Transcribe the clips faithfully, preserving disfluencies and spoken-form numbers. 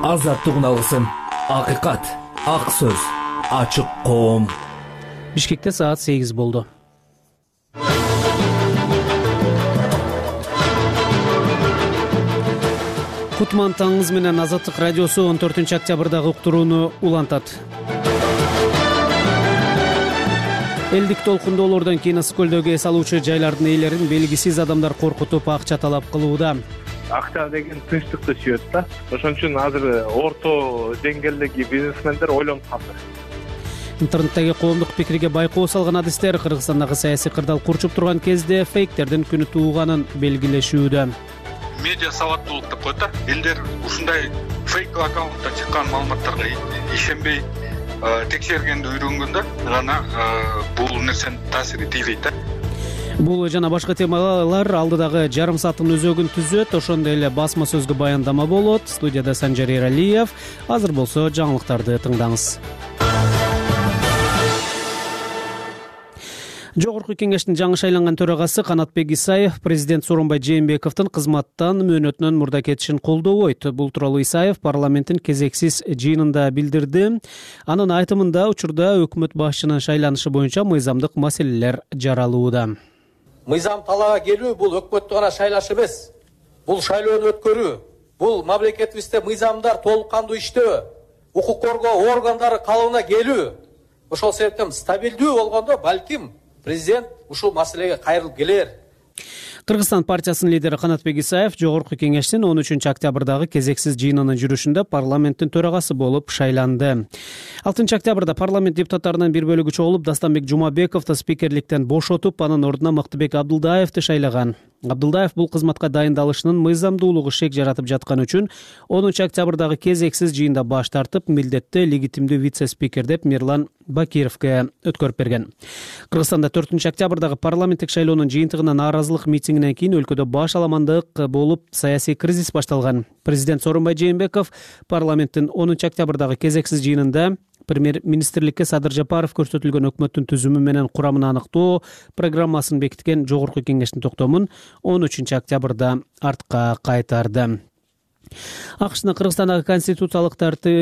Азаттык алгысым, акыйкат, ак сөз, ачык коом. Бишкекте саат сегиз болду. Кутман таңыңыз менен Азаттык радиосу он төртүнчү октябрдагы уктурууну улантат. Элдик толкундоолордон кийин ысык көлдөгү эс алуучу жайлардын ээлерин белгисиз адамдар коркутуп акча талап кылууда. Акча деген тынчтыкты сүйөт да. Ошон үчүн азыр орто деңгээлдеги бизнесмендер ойлонуп калды. Интернеттеги коомдук пикирге байкоо салган адистер Кыргызстандагы саясий кырдаал курчуп турган кезде фейктердин күнү тууганын белгилешүүдө. Медиа сабаттуулук деп коет да. Элдер ушундай фейк аккаунттан чыккан маалыматтарга ишенбей текшергенди үйрөнгөндө гана бул нерсенин таасири тийбейт да. Бул жана башка темалар алдыдагы жарым сааттын өзөгүн түзөт. Ошондой эле басма сөзгө баяндама болот. Студияда Санжар Эралиев. Азыр болсо жаңылыктарды тыңдаңыз. Жогорку кеңештин жаңы шайланган төрагасы Канатбек Исаев президент Сооронбай Жээнбековдун кызматтан мөөнөтүнөн мурда кетишин колдобойт. Бул тууралуу Исаев парламенттин кезексиз жыйынында билдирди. Анын айтымында учурда өкмөт башчынын шайланышы боюнча мыйзамдык маселелер жаралууда. Мыйзам талаага келүү бул өкмөттү гана шайлаш эмес. Бул шайлоону өткөрүү. Бул мамлекетибизде мыйзамдар толук кандуу иштөө, укук коргоо органдары калыбына келүү. Ошол себептен стабилдүү болгондо балким президент ушул маселеге кайрылып келер. Кыргызстан партиясынын лидери Канатбек Исаев Жогорку кеңештин он үчүнчү октябрдагы кезексиз жыйынынын жүрүшүндө парламенттин төрагасы болуп шайланды. алтынчы октябрда парламент депутаттарынын бир бөлүгү чогулуп Дастамбек Жумабековду спикерликтен бошотуп, анын ордуна Мактыбек Абдылдаевди шайлаган. Абдылдаев бул кызматка дайындалышынын мыйзамдуулугу шек жаратып жаткан үчүн онунчу октябрдагы кезексиз жыйында баш тартып, милдетти легитимдүү вице-спикер деп Мирлан Бакировге өткөрүп берген. Кыргызстанда төртүнчү октябрдагы парламенттик шайлоонун жыйынтыгына нааразылык митингинен кийин өлкөдө баш аламандык болуп, саясий кризис башталган. Президент Сооронбай Жээнбеков парламенттин онунчу октябрдагы кезексиз жыйынында премьер-министрликке Садыр Жапаров көрсөтүлгөн өкмөттүн түзүмү менен курамын аныктоо программасын бекиткен Жогорку кеңештин токтомун он үчүнчү октябрда артка кайтарды. АКШнын Кыргызстандагы конституциялык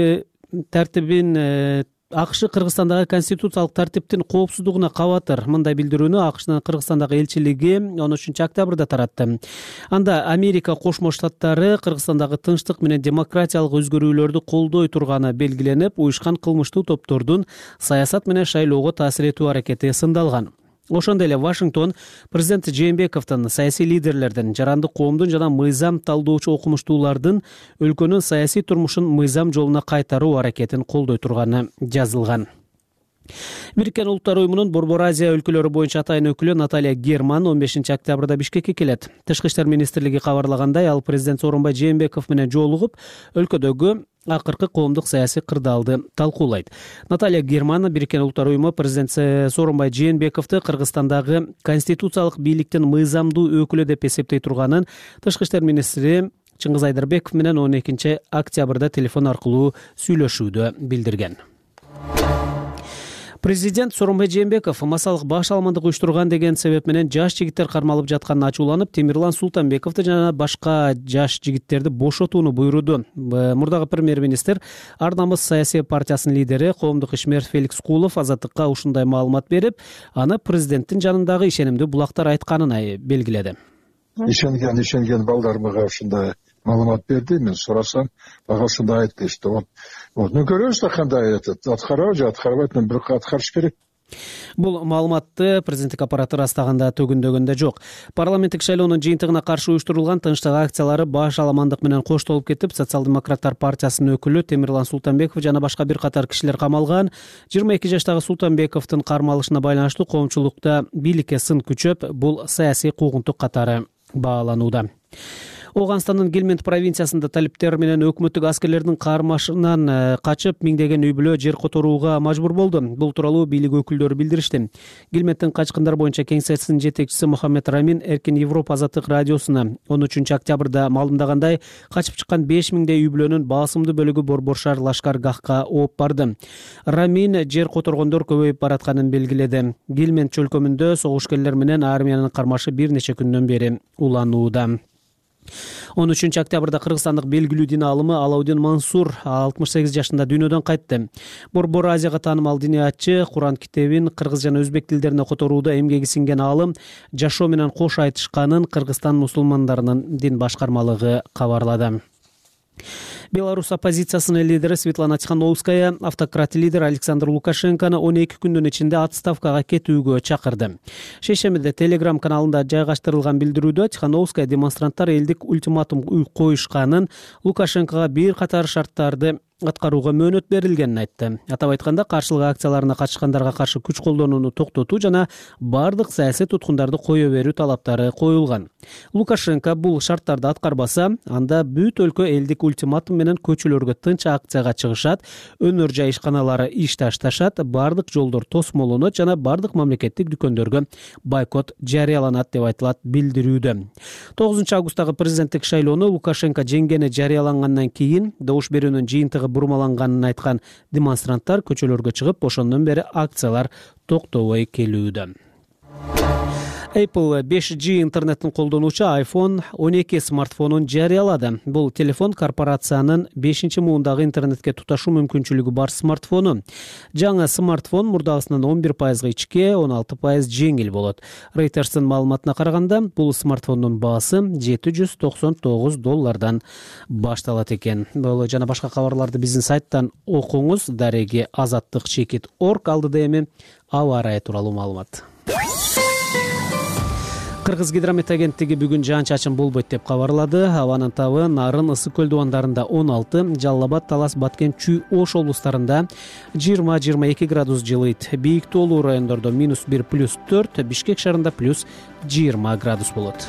тартибин АКШ Кыргызстандагы конституциялык тартиптин коопсуздугуна кабатыр. Мындай билдирүүнү АКШнын Кыргызстандагы элчилиги он үчүнчү октябрда таратты. Анда Америка Кошмо Штаттары Кыргызстандагы тынчтык менен демократиялык өзгөрүүлөрдү колдой турганы белгиленип, уюшкан кылмыштуу топтордун саясат менен шайлоого таасир этүү аракети сындалган. Ошондой эле Вашингтон президент Жээнбековдун, саясий лидерлердин, жарандык коомдун жана мыйзам талдоочу окумуштуулардын өлкөнүн саясий турмушун мыйзам жолуна кайтаруу аракетин колдой турганы жазылган. Бириккен Улуттар уюмунун Борбор Азия өлкөлөрү боюнча атайын өкүлү Наталья Герман он бешинчи октябрда Бишкекке келет. Тышкы иштер министрлиги кабарлагандай, ал президент Сооронбай Жээнбеков менен жолугуп, өлкөдөгү акыркы коомдук саясий кырдаалды талкуулайт. Наталья Герман Бириккен Улуттар уюму президент Сооронбай Жээнбековду Кыргызстандагы конституциялык бийликтин мыйзамдуу өкүлү деп эсептей турганын Тышкы иштер министри Чыңгыз Айдарбеков менен он экинчи октябрда телефон аркылуу сүйлөшүүдө билдирген. Президент Сооронбай Жээнбеков масалык баш аламандык уюштурган деген себеп менен жаш жигиттер кармалып жатканына ачууланып, Темирлан Султанбековду жана башка жаш жигиттерди бошотууну буйруду. Мурдагы премьер-министр Ар намыс саясий партиясынын лидери коомдук ишмер Феликс Кулов Азаттыкка ушундай маалымат берип, аны президенттин жанындагы ишенимдүү булактар айтканын белгиледи. Ишенген, ишенген балдарымга ушундай маалымат берди, мен сурасам, ага ушундай айтты иште. Вот, ну көрөбүз да кандай айтат, аткарабы же аткарбайт, мен бирок аткарыш керек. Бул маалыматты президенттик аппараты ырастаганда төгүндөгөндө жок. Парламенттик шайлоонун жыйынтыгына каршы уюштурулган тынчтык акциялары баш аламандык менен коштолуп кетип, социал-демократтар партиясынын өкүлү Темирлан Султанбеков жана башка бир катар кишилер камалган. жыйырма эки жаштагы Султанбековдун кармалышына байланыштуу коомчулукта бийликке сын күчөп, бул саясий куугунтук катары бааланууда. Ооганстандын Гельманд провинциясында талиптер менен өкмөттүк аскерлердин кармашынан качып, миңдеген үй бүлө жер которууга мажбур болду. Бул тууралуу бийлик өкүлдөрү билдиришти. Гельмандтын качкындар боюнча кеңсесинин жетекчиси Мухаммед Рамин Эркин Европа Азаттык радиосуна он үчүнчү октябрда маалымдагандай, качып чыккан беш миңдей үй бүлөнүн басымдуу бөлүгү Борбор шаар лашкаргахка ооп барды. Рамин жер которгондор көбөйүп баратканын белгиледи. Гельманд чөлкөмүндө согушкерлер менен армиянын кармашы бир нече күндөн бери уланууда. он үчүнчү октябрда кыргызстандык белгилүү дин аалымы Алаудин Мансур алтымыш сегиз жашында дүйнөдөн кайтты. Борбор Азияга таанымал диниятчы, Куран китебин кыргыз жана өзбек тилдерине которууда эмгеги сиңген аалым жашоо менен кош айтышканын Кыргызстан мусулмандарынын дин башкармалыгы кабарлады. Беларусь оппозициясынын лидери Светлана Тихановская автократ лидер Александр Лукашенкону он эки күндүн ичинде отставкага кетүүгө чакырды. Шейшембиде Telegram каналында жайгаштырылган билдирүүдө Тихановская демонстранттар элдик ультиматум коюшканын, Лукашенкого бир катар шарттарды аткарууга мөөнөт берилгенин айтты. Атап айтканда, каршылык акцияларына катышкандарга каршы күч колдонууну токтотуу жана бардык саясий туткундарды кое берүү талаптары коюлган. Лукашенко бул шарттарды аткарбаса, анда бүт өлкө элдик ультиматум менен көчөлөргө тынч акцияга чыгышат, өнөр жай ишканалары иш ташташат, бардык жолдор тосмолонот жана бардык мамлекеттик дүкөндөргө бойкот жарыяланат деп айтылат билдирүүдө. тогузунчу августтагы президенттик шайлоону Лукашенко жеңгени жарыялангандан кийин добуш берүүнүн жыйынтыгы бурмаланганын айткан демонстранттар көчөлөргө чыгып, ошондон бери акциялар токтобой келүүдө. Apple беш джи интернеттин колдонуучу iPhone он эки смартфонун жарыялады. Бул телефон корпорациянын бешинчи муундагы интернетке туташуу мүмкүнчүлүгү бар смартфону. Жаңы смартфон мурдагысынан он бир пайызга ичке, он алты пайыз жеңил болот. Reuters'ын маалыматына караганда, бул смартфондун баасы жети жүз токсон тогуз доллардан башталат экен. Бул жана башка кабарларды биздин сайттан окуңуз. Дареги азаттык чекит точка орг алдыда эми аба ырайы тууралуу маалымат. Кыргыз гидромет агенттиги бүгүн жаан-чачын болбойт деп кабарлады. Абанын табы Нарын, Ысык көл дубандарында он алты, Жалал Абад, Талас, Баткен, Чүй, Ош облустарында жыйырма — жыйырма эки градус жылыйт. Бийик тоолуу райондордо минус бир плюс төрт, Бишкек шаарында плюс жыйырма градус болот.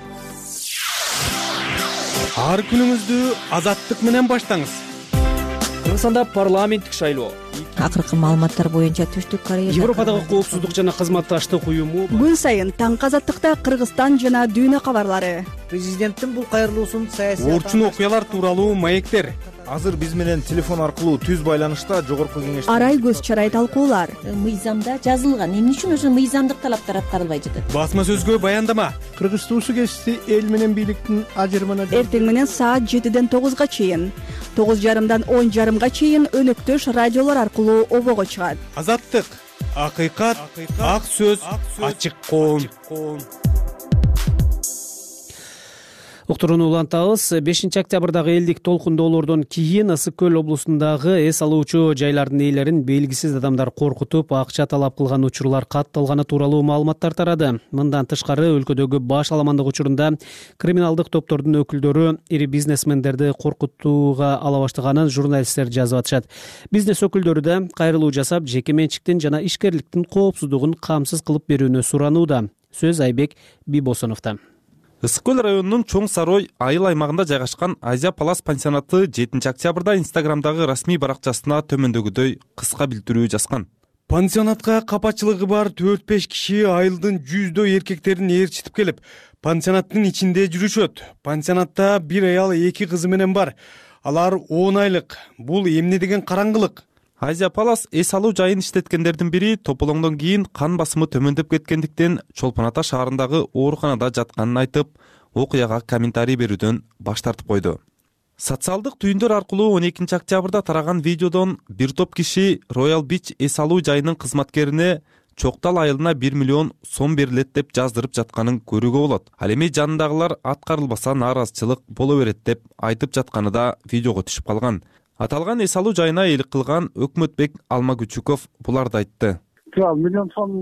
Ар күнүңүздү азаттык менен баштаңыз. Кыргызстанда парламенттик шайлоо. Акыркы маалыматтар боюнча Түштүк Корея Европадагы коопсуздук жана кызматташтык уюму күн сайын таңкы азаттыкта Кыргызстан жана дүйнө кабарлары. Президенттин бул кайрылуусун саясий Орчун окуялар тууралуу маектер. Азыр биз менен телефон аркылуу түз байланышта жогорку кеңеш Арай көз чарай талкуулар. Мыйзамда жазылган. Эмне үчүн ошо мыйзамдык талаптар аткарылбай жатат? Басма сөзгө баяндама. Кыргыз туусу кести эл менен бийликтин ажырымына Эртең менен саат жетиден тогузга чейин, тогуз жарымдан он жарымга чейин өнөктөш радиолор аркылуу обого чыгат. Азаттык, акыйкат, ак сөз, ачык коом. Уктурууну улантабыз. бешинчи октябрдагы элдик толкундоолордон кийин Ысык көл облусундагы эс алуучу жайлардын ээлерин белгисиз адамдар коркутуп, акча талап кылган учурлар катталганы тууралуу маалыматтар тарады. Мындан тышкары өлкөдөгү баш аламандык учурунда криминалдык топтордун өкүлдөрү ири бизнесмендерди коркутууга ала баштаганын журналисттер жазып атышат. Бизнес өкүлдөрү да кайрылуу жасап, жеке менчиктин жана ишкерликтин коопсуздугун камсыз кылып берүүнү суранууда. Сөз Айбек Бибосоновдо. Ысык көл районунун Чоң Сарой айыл аймагында жайгашкан Азия Палас пансионаты жетинчи октябрда Инстаграмдагы расмий баракчасына төмөндөгүдөй кыска билдирүү жазган. Пансионатка капачылыгы бар төрт беш киши айылдын жүздөй эркектерин ээрчитип келип, пансионаттын ичинде жүрүшөт. Пансионатта бир аял эки кызы менен бар. Алар он айлык. Бул эмне деген караңгылык? Азия Палас эс алуу жайын иштеткендердин бири тополоңдон кийин кан басымы төмөндөп кеткендиктен Чолпон Ата шаарындагы ооруканада жатканын айтып, окуяга комментарий берүүдөн баш тартып койду. Социалдык түйүндөр аркылуу он экинчи октябрда тараган видеодон бир топ киши Royal Beach эс алуу жайынын кызматкерине Чоктал айылына бир миллион сом берилет деп жаздырып жатканын көрүүгө болот. Ал эми жанындагылар аткарылбаса нааразычылык боло берет деп айтып жатканы да видеого түшүп калган. Аталган эс алуу жайына ээлик кылган Өкмөтбек Алмагүчүков буларды айтты. Миллион сом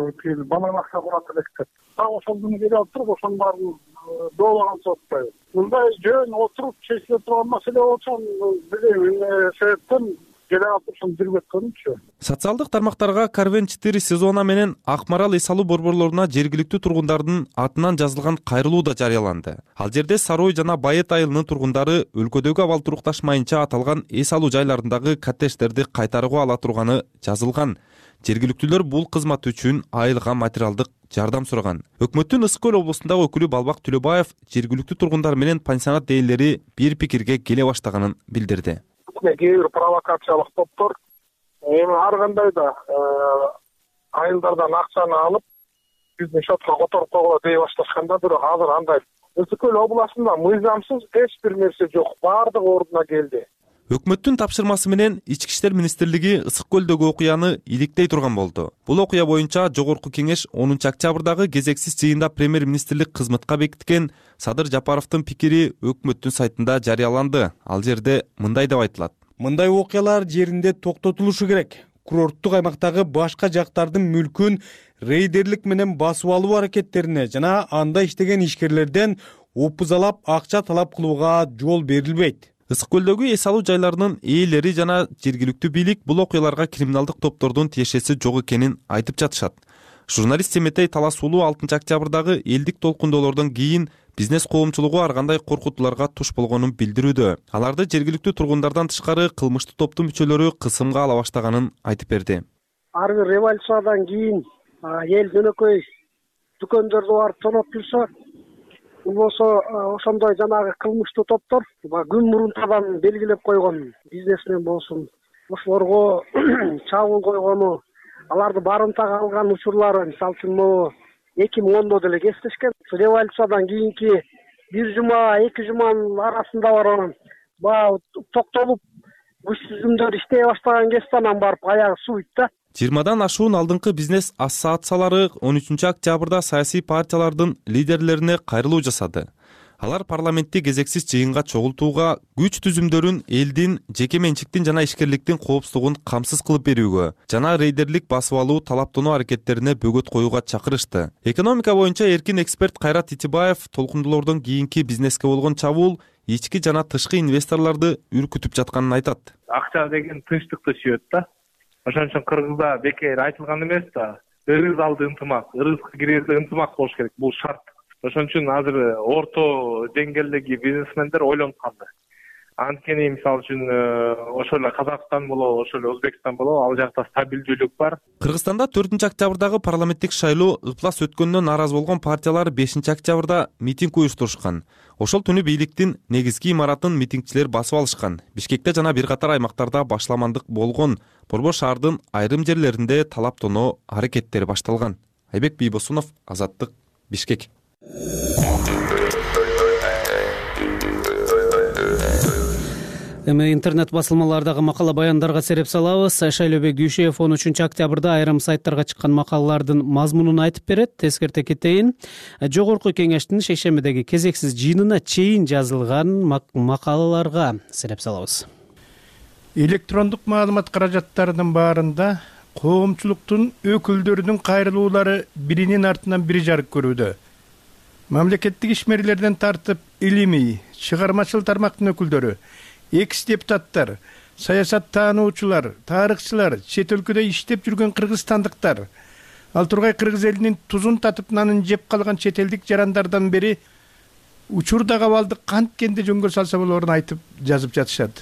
балага акча курат элек. Так ошондун кери алып туруп, ошонун баарын дооглаган сотпайбы. Мындай жөн отуруп чечиле турган маселе болсо, билбейм, себептен келе алып ошону жүрбөт кылынчу. Социалдык тармактарга Карвен четыре сезона менен Акмарал эс алуу борборлоруна жергиликтүү тургундардын атынан жазылган кайрылуу да жарыяланды. Ал жерде Сарой жана Байет айылынын тургундары өлкөдөгү абал турукташмайынча аталган эс алуу жайларындагы коттедждерди кайтарууга ала турганы жазылган. Жергиликтүүлөр бул кызмат үчүн айылга материалдык жардам сураган. Өкмөттүн Ысык көл облусундагы өкүлү Балбак Төлөбаев жергиликтүү тургундар менен пансионат ээлери бир пикирге келе баштаганын билдирди. Кээ бир провокациялык топтор эми ар кандай да айылдардан акчаны алып, биздин шотко которуп койгула дей башташканда, бирок азыр андай Ысык көл областында мыйзамсыз эч бир нерсе жок, баардыгы ордуна келди. Өкмөттүн тапшырмасы менен Ички иштер министрлиги Ысык көлдөгү окуяны иликтей турган болду. Бул окуя боюнча Жогорку кеңеш онунчу октябрдагы кезексиз жыйында премьер-министрлик кызматка бекиткен Садыр Жапаровдун пикири өкмөттүн сайтында жарыяланды. Ал жерде мындай деп айтылат: мындай окуялар жеринде токтотулушу керек. Курорттук аймактагы башка жактардын мүлкүн рейдерлик менен басып алуу аракеттерине жана анда иштеген ишкерлерден опузалап акча талап кылууга жол берилбейт. Ысык көлдөгү эс алуу жайларынын ээлери жана жергиликтүү бийлик бул окуяларга криминалдык топтордун тиешеси жок экенин айтып жатышат. Журналист Семетей Таласуулу алтынчы октябрдагы элдик толкундоолордон кийин бизнес коомчулугу ар кандай коркутууларга туш болгонун билдирүүдө. Аларды жергиликтүү тургундардан тышкары кылмыштуу топтун мүчөлөрү кысымга ала баштаганын айтып берди. Ар бир революциядан кийин эл жөнөкөй дүкөндөрдү барып тоноп жүрсө, болсо ошондой жанагы кылмыштуу топтор күн мурунтадан белгилеп койгон бизнесмен болсун, ошолорго чабуул койгону, аларды барымтага алган учурлары, мисалы үчүн могу эки миң ондо деле кесиптешкен. Революциядан кийинки бир жума, эки жуманын арасында барган баягы токтолуп, күч түзүмдөр иштей баштаган кезден анан барып аягы сууйт да. жыйырмадан ашуун алдыңкы бизнес ассоциациялары он үчүнчү октябрда саясий партиялардын лидерлерине кайрылуу жасады. Алар парламентти кезексиз жыйынга чогултууга, күч түзүмдөрүн элдин, жеке менчиктин жана ишкерликтин коопсуздугун камсыз кылып берүүгө жана рейдерлик басып алуу талаптонуу аракеттерине бөгөт коюуга чакырышты. Экономика боюнча эркин эксперт Кайрат Итибаев толкундоолордон кийинки бизнеске болгон чабуул ички жана тышкы инвесторлорду үркүтүп жатканын айтат. Акча деген тынчтыкты сүйөт да. Ошон үчүн Кыргызда бекер айтылган эмес да. Ырыз алды ынтымак, ырызга кирерде ынтымак болуш керек. Бул шарт. Ошон үчүн азыр орто деңгээлдеги бизнесмендер ойлонуп калды. Анткени мисалы үчүн ошол эле Казакстан болобу, ошол эле Өзбекстан болобу, ал жакта стабилдүүлүк бар. Кыргызстанда төртүнчү октябрдагы парламенттик шайлоо ыплас өткөнүнөн нааразы болгон партиялар бешинчи октябрда митинг уюштурушкан. Ошол түнү бийликтин негизги имаратын митингчилер басып алышкан. Бишкекте жана бир катар аймактарда башламандык болгон. Борбор шаардын айрым жерлеринде талаптоноо аракеттери башталган. Айбек Бийбосунов, Азаттык, Бишкек. Эми интернет басылмалардагы макала баяндарга сереп салабыз. Шайлообек Дүйшөев он үчүнчү октябрда айрым сайттарга чыккан макалалардын мазмунун айтып берет. Тескерте кетейин. Жогорку кеңештин шейшембидеги кезексиз жыйынына чейин жазылган макалаларга сереп салабыз. Электрондук маалымат каражаттарынын баарында коомчулуктун өкүлдөрүнүн кайрылуулары биринин артынан бири жарык көрүүдө. Мамлекеттик ишмерлерден тартып илимий, чыгармачыл тармактын өкүлдөрү, экс-депутаттар, саясат таануучулар, тарыхчылар, чет өлкөдө иштеп жүргөн кыргызстандыктар, ал тургай кыргыз элинин тузун татып нанын жеп калган чет элдик жарандардан бери учурдагы абалды канткенде жөнгө салса болоорун айтып жазып жатышат.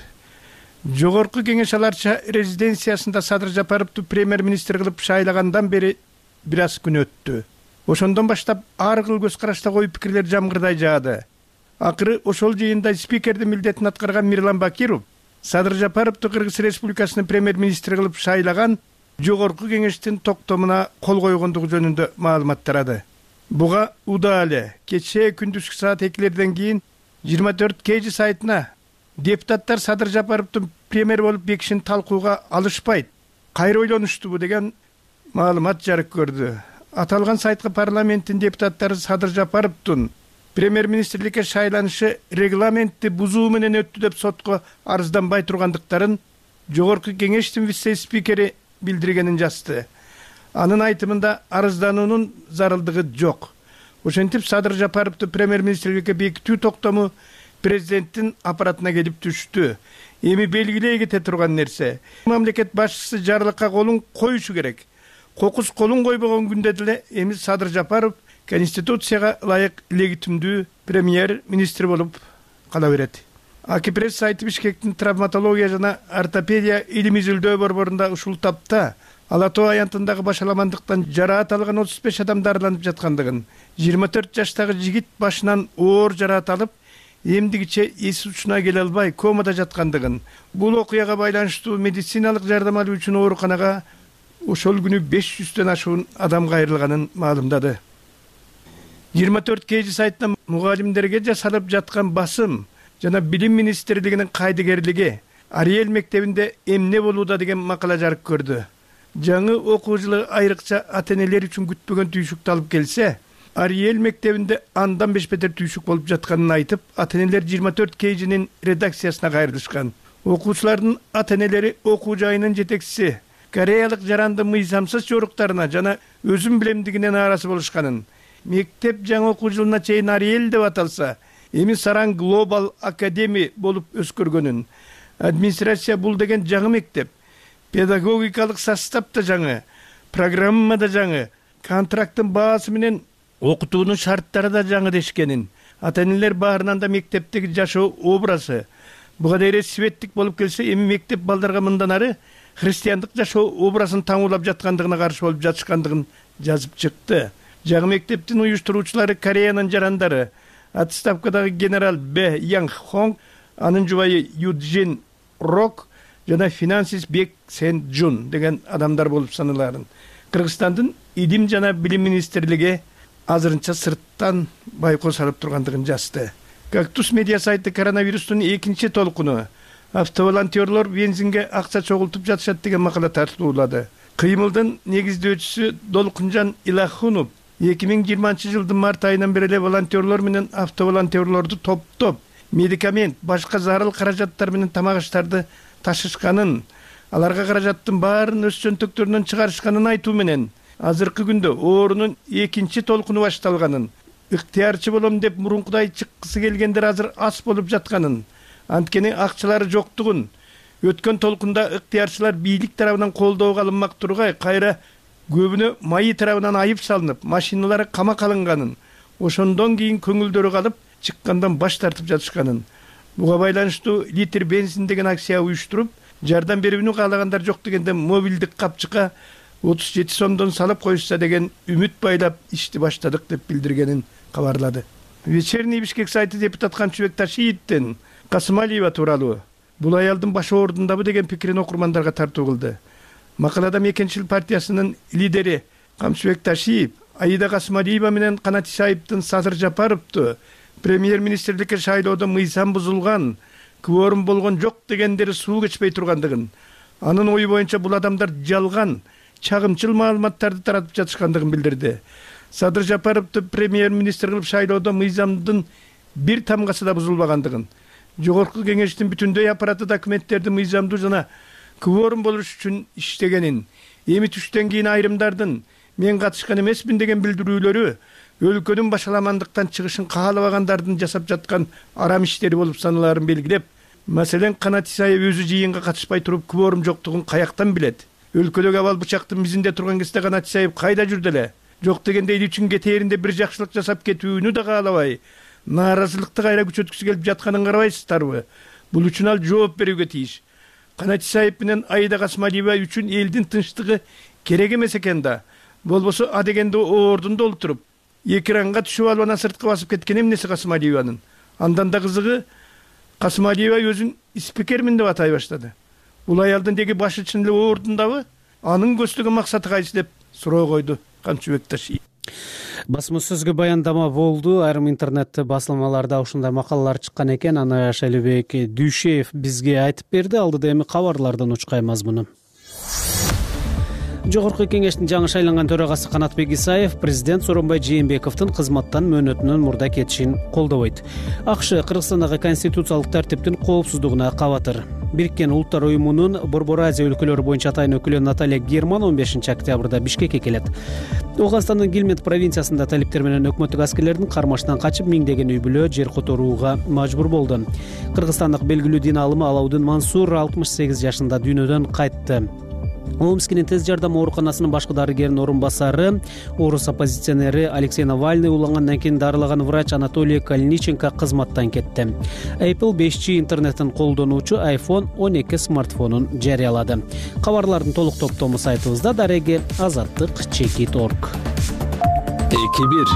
Жогорку кеңеш аларча резиденциясында Садыр Жапаровду премьер-министр кылып шайлагандан бери бир аз күн өттү. Ошондон баштап ар кыл көз карашта ой пикирлер жамгырдай жаады. Акыры ошол жыйында спикердин милдетин аткарган Мирлан Бакиров Садыр Жапаровду Кыргыз Республикасынын премьер-министри кылып шайлаган жогорку кеңештин токтомуна кол койгондугу жөнүндө маалымат тарады. Буга Удале кечээ күндүзгү саат экилерден кийин жыйырма төрт кей жи сайтына депутаттар Садыр Жапаровдун премьер болуп бекишин талкууга алышпайт, кайра ойлонуштубу деген маалымат жарык көрдү. Аталган сайтка парламенттин депутаттары Садыр Жапаровдун премьер-министрликке шайланышы регламентти бузуу менен өттү деп сотко арызданбай тургандыктарын жогорку кеңештин вице-спикери билдиргенин жазды. Анын айтымында арыздануунун зарылдыгы жок. Ошентип Садыр Жапаровду премьер-министрликке бекитүү токтому президенттин аппаратына келип түштү. Эми белгилей кете турган нерсе, мамлекет башчысы жарлыкка колун коюшу керек. Кокус колун койбогон күндө деле эми Садыр Жапаров Конституцияга ылайык легитимдүү премьер-министр болуп кала берет. Акипресс сайты Бишкектин травматология жана ортопедия илим изилдөө борборунда ушул тапта Ала Тоо аянтындагы башаламандыктан жараат алган отуз беш адам дарыланып жаткандыгын, жыйырма төрт жаштагы жигит башынан оор жараат алып, эмдигиче эс учуна келе албай комада жаткандыгын, бул окуяга байланыштуу медициналык жардам алуу үчүн ооруканага ошол күнү беш жүздөн ашуун адам кайрылганын маалымдады. жыйырма төрт kg сайтынан мугалимдерге жасалып жаткан басым жана билим министрлигинин кайдыгерлиги Ариэль мектебинде эмне болууда деген макала жарык көрдү. Жаңы окуу жылы айрыкча ата-энелер үчүн күтпөгөн түйшүктү алып келсе, Ариэль мектебинде андан беш бетер түйшүк болуп жатканын айтып, ата-энелер жыйырма төрт kgнин редакциясына кайрылышкан. Окуучулардын ата-энелери окуу жайынын жетекчиси Кореялык жаранды мыйзамсыз жоруктарына жана өзүм билемдигине нааразы болушканын, мектеп жаңы окуу жылына чейин Ариэль деп аталса, эми Саран Глобал Академи болуп өскөргөнүн, администрация бул деген жаңы мектеп, педагогикалык состав да жаңы, программа да жаңы, контракттын баасы менен окутуунун шарттары да жаңы дешкенин, ата-энелер баарынан да мектептеги жашоо образы буга дейре светтик болуп келсе, эми мектеп балдарга мындан ары христиандык жашоо образын таңуулап жаткандыгына каршы болуп жатышкандыгын жазып чыкты. Жаңы мектептин уюштуруучулары Кореянын жарандары, отставкадагы генерал Б Янг Хонг, анын жубайы Юджин Рок жана финансист Бек Сен Джун деген адамдар болуп саналарын. Кыргызстандын Идим жана билим министрлиги азырынча сырттан байкоо салып тургандыгын жазды. Кактус медиа сайты коронавирустун экинчи толкуну, автоволонтерлор бензинге акча чогултуп жатышат деген макала тартуулады. Кыймылдын негиздөөчүсү Долкунжан Илахунов эки миң жыйырманчы жылдын март айынан бери эле волонтерлор менен автоволонтерлорду топтоп, медикамент, башка зарыл каражаттар менен тамак аштарды ташышканын, аларга каражаттын баарын өз чөнтөктөрүнөн чыгарышканын айтуу менен азыркы күндө оорунун экинчи толкуну башталганын, ыктыярчы болом деп мурункудай чыккысы келгендер азыр аз болуп жатканын, анткени акчалары жоктугун, өткөн толкунда ыктыярчылар бийлик тарабынан колдоого алынмак тургай, кайра көбүнө майы тарабынан айып салынып, машиналары камак алынганын, ошондон кийин көңүлдөрү калып, чыккандан баш тартып жатышканын. Буга байланыштуу литр бензин деген акция уюштуруп, жардам берүүнү каалагандар жок дегенде мобилдик капчыкка отуз жети сомдон салып коюшса деген үмүт байлап ишти баштадык деп билдиргенин кабарлады. Вечерний Бишкек сайты депутат Канчыбек Ташиевдин Касымалиева тууралуу бул аялдын башы оордундабы деген пикирин окурмандарга тартуу кылды. Макалада Мекенчил партиясынын лидери Камчыбек Ташиев Аида Касымалиева менен Канат Исаевдин Садыр Жапаровду премьер-министрликке шайлоодо мыйзам бузулган, кворум болгон жок дегендери суу кечпей тургандыгын, анын ою боюнча бул адамдар жалган, чагымчыл маалыматтарды таратып жатышкандыгын билдирди. Садыр Жапаровду премьер-министр кылып шайлоодо мыйзамдын бир тамгасы да бузулбагандыгын, жогорку кеңештин бүтүндөй аппараты документтерди мыйзамдуу жана кворум болуш үчүн иштегенин, эми түштөн кийин айрымдардын мен катышкан эмесмин деген билдирүүлөрү өлкөнүн башаламандыктан чыгышын каалабагандардын жасап жаткан арам иштери болуп саналарын белгилеп, маселен Канат Исаев өзү жыйынга катышпай туруп кворум жоктугун каяктан билет? Өлкөдөгү абал бычактын мизинде турган кезде Канат Исаев кайда жүрдү эле? Жок дегенде эл үчүн кетээринде бир жакшылык жасап кетүүнү да каалабай, нааразылыкты кайра күчөткүсү келип жатканын карабайсыздарбы? Бул үчүн ал жооп берүүгө тийиш. Канат Исаев менен Аида Касымалиева үчүн элдин тынчтыгы керек эмес экен да. Болбосо а дегенде ордунда олтуруп, экранга түшүп алып анан сырткы басып кеткен эмнеси Касымалиеванын? Андан да кызыгы Касымалиева өзүн спикермин деп атай баштады. Бул аялдын деги башы чын эле ордундабы? Анын көздөгөн максаты кайсы деп суроо койду Канчыбек Ташиев. Басма сөзгө баяндама болду. Айрым интернет басылмаларда ушундай макалалар чыккан экен. Аны Шалибек Дүйшеев бизге айтып берди. Алдыда эми кабарлардан учкай мазмуну. Жогорку кеңештин жаңы шайланган төрагасы Канатбек Исаев президент Сооронбай Жээнбековдун кызматтан мөөнөтүнөн мурда кетишин колдобойт. АКШ Кыргызстандагы конституциялык тартиптин коопсуздугуна кабатыр. Бириккен Улуттар уюмунун Борбор Азия өлкөлөрү боюнча атайын өкүлү Наталья Герман он бешинчи октябрда Бишкекке келет. Ооганстандын Гилмет провинциясында талиптер менен өкмөттүк аскерлердин кармашынан качып миңдеген үй бүлө жер которууга мажбур болду. Кыргызстандык белгилүү дин алымы Алаудин Мансур алтымыш сегиз жашында дүйнөдөн кайтты. Омскинин тез жардам ооруканасынын башкы дарыгеринин орун басары, орус оппозиционери Алексей Навальный улангандан кийин дарылаган врач Анатолий Калиниченко кызматтан кетти. Apple беш джи интернеттин колдонуучу iPhone он эки смартфонун жарыялады. Кабарлардын толук топтому сайтыбызда дареги азаттык чекит точка орг. эки бир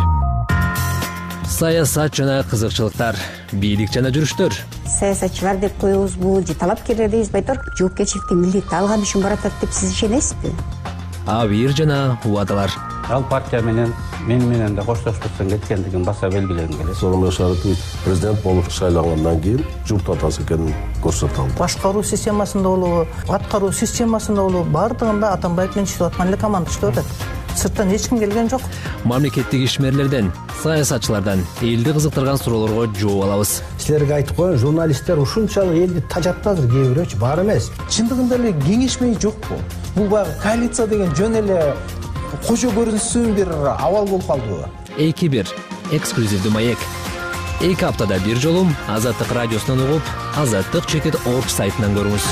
Саясат жана кызыкчылыктар, бийлик жана жүрүштөр. Саясатчылар деп коебузбу же талапкерлер дейбиз байтор жоопкерчиликти милдетти алган үчүн баратат деп сиз ишенесизби? Абийир жана убадалар. ал партия менен мен менен да коштошпостон кеткендигин баса белгилегим келет. Сооронбай Шарипович президент болуп шайлангандан кийин журт атасы экенин көрсөтө алды. Башкаруу системасында болобу, аткаруу системасында болобу, баардыгында Атамбаев менен иштеп аткан эле команда иштеп атат. Сырттан эч ким келген жок. Мамлекеттик ишмерлерден, саясатчылардан элди кызыктырган суроолорго жооп алабыз. Силерге айтып коеюн, журналисттер ушунчалык элди тажатты азыр кээ бирөөчү, бар эмес. Чындыгында эле кеңешмей жокпу? Бул баягы коалиция деген жөн эле кожо көрүнсүн бир абал болуп калдыбы? эки бир эксклюзивдүү маек. эки аптада бир жолу Азаттык радиосунан угуп, азаттык чекит орг сайтынан көрүңүз.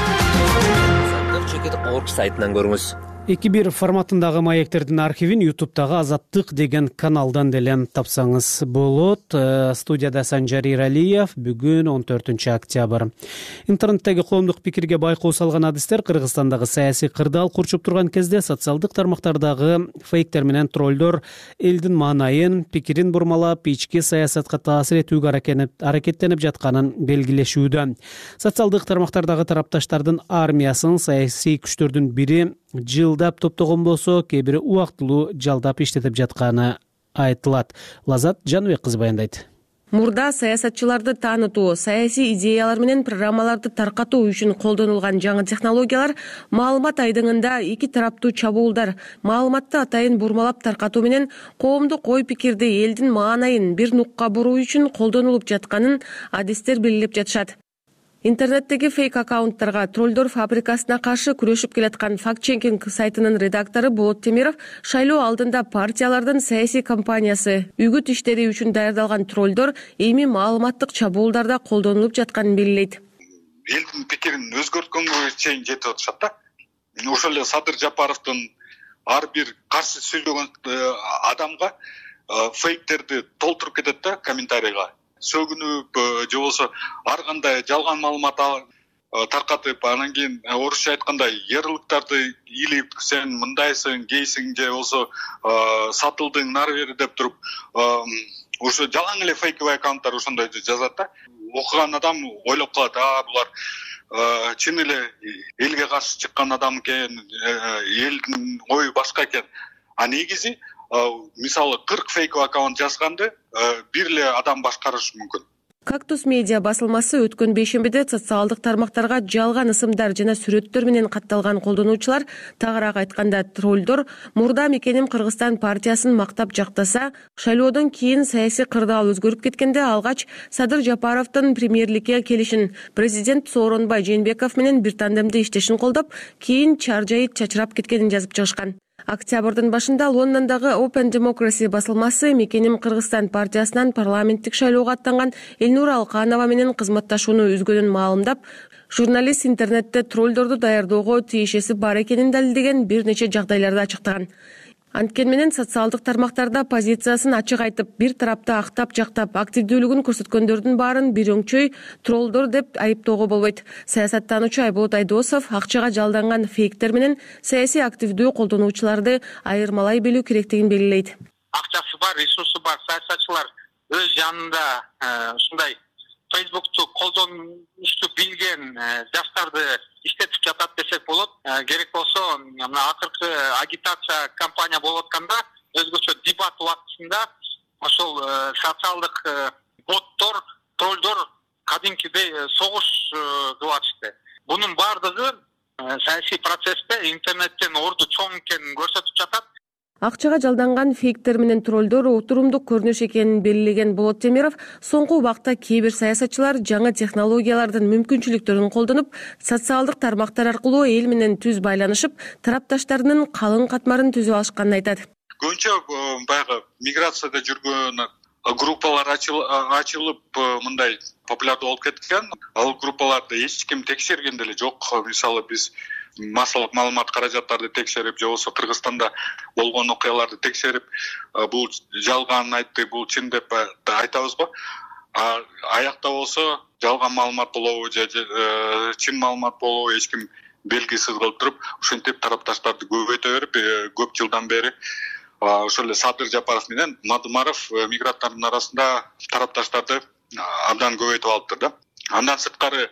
азаттык чекит орг сайтынан көрүңүз. эки бир форматындагы маектердин архивин ютубтагы Азаттык деген каналдан деле тапсаңыз болот. Студияда Санжар Иралиев. Бүгүн он төртүнчү октябрь. Интернеттеги коомдук пикирге байкоо салган адистер Кыргызстандагы саясий кырдаал курчуп турган кезде социалдык тармактардагы фейктер менен троллдор элдин маанайын, пикирин бурмалап, ички саясатка таасир этүүгө аракеттенип жатканын белгилешүүдө. Социалдык тармактардагы тарапташтардын армиясын саясий күчтөрдүн бири жылдап топтогон болсо, кээ бири убактылуу жалдап иштетип жатканы айтылат. Лазат Жаныбек кызы баяндайт. Мурда саясатчыларды таанытуу, саясий идеялар менен программаларды таркатуу үчүн колдонулган жаңы технологиялар маалымат айдыңында эки тараптуу чабуулдар, маалыматты атайын бурмалап таркатуу менен коомдук ой пикирди, элдин маанайын бир нукка буруу үчүн колдонулуп жатканын адистер белгилеп жатышат. Интернеттеги фейк аккаунттарга троллдор фабрикасына каршы күрөшүп келаткан факт-чекинг сайтынын редактору Болот Темиров шайлоо алдында партиялардын саясий кампаниясы, үгүт иштери үчүн даярдалган троллдор эми маалыматтык чабуулдарда колдонулуп жатканын белгилейт. Элдин пикирин өзгөрткөнгө чейин жетип атышат да. Ошол эле Садыр Жапаровдун ар бир каршы сүйлөгөн адамга фейктерди толтуруп кетет да комментарийга. Сөгүнүп же болбосо ар кандай жалган маалымат таркатып, анан кийин орусча айтканда ярлыктарды илип, сен мындайсың, гейсиң же болбосо сатылдың, нары бери деп туруп, ошо жалаң эле фейковый аккаунттар ошондой жазат да. Окуган адам ойлоп калат, а булар чын эле элге каршы чыккан адам экен, элдин ою башка экен. А негизи мисалы кырк фейковый аккаунт жазганды бир эле адам башкарышы мүмкүн. Кактус медиа басылмасы өткөн бейшембиде социалдык тармактарга жалган ысымдар жана сүрөттөр менен катталган колдонуучулар, тагыраак айтканда троллдор, мурда Мекеним Кыргызстан партиясын мактап жактаса, шайлоодон кийин саясий кырдаал өзгөрүп кеткенде алгач Садыр Жапаровдун премьерликке келишин, президент Сооронбай Жээнбеков менен бир тандемде иштешин колдоп, кийин чаржайыт чачырап кеткенин жазып чыгышкан. Октябрдын башында Лондондогу Open Democracy басылмасы Мекеним Кыргызстан партиясынан парламенттик шайлоого аттанган Элнура Алканова менен кызматташууну үзгөнүн маалымдап, журналист интернетте троллдорду даярдоого тиешеси бар экенин далилдеген бир нече жагдайларды ачыктаган. Анткени менен социалдык тармактарда позициясын ачык айтып, бир тарапты актап жактап, активдүүлүгүн көрсөткөндөрдүн баарын бир өңчөй троллдор деп айыптоого болбойт. Саясаттануучу Айболот Айдосов акчага жалданган фейктер менен саясий активдүү колдонуучуларды айырмалай билүү керектигин белгилейт. Акчасы бар, ресурсу бар саясатчылар өз жанында ушундай Facebook'tu колдонушту билген жаштарды иштетип жатат десек болот. Керек болсо, мына акыркы агитация кампания болуп атканда, өзгөчө дебат убактысында ошол социалдык боттор, троллдор кадимкидей согуш кылып атышты. Бунун баардыгы саясий процессте интернеттен орду чоң экенин көрсөтүп жатат. Акчага жалданган фейктер менен троллдор отурумдук көрүнүш экенин белгилеген Болот Темиров, соңку убакта кээ бир саясатчылар жаңы технологиялардын мүмкүнчүлүктөрүн колдонуп, социалдык тармактар аркылуу эл менен түз байланышып, тарапташтарынын калың катмарын түзүп алышканын айтат. Көбүнчө баягы миграцияда жүргөн группалар ачылып, мындай популярдуу болуп кеткен. Ал группаларды эч ким текшерген деле жок. Мисалы биз массалык маалымат каражаттарды текшерип, же болбосо Кыргызстанда болгон окуяларды текшерип, бул жалган айтты, бул чын деп айтабыз го. Аякта болсо жалган маалымат болобу же чын маалымат болобу эч ким белгисиз кылып туруп, ошентип тарапташтарды көбөйтө берип, көп жылдан бери ошол эле Садыр Жапаров менен Мадымаров мигранттардын арасында тарапташтарды абдан көбөйтүп алыптыр да. Андан сырткары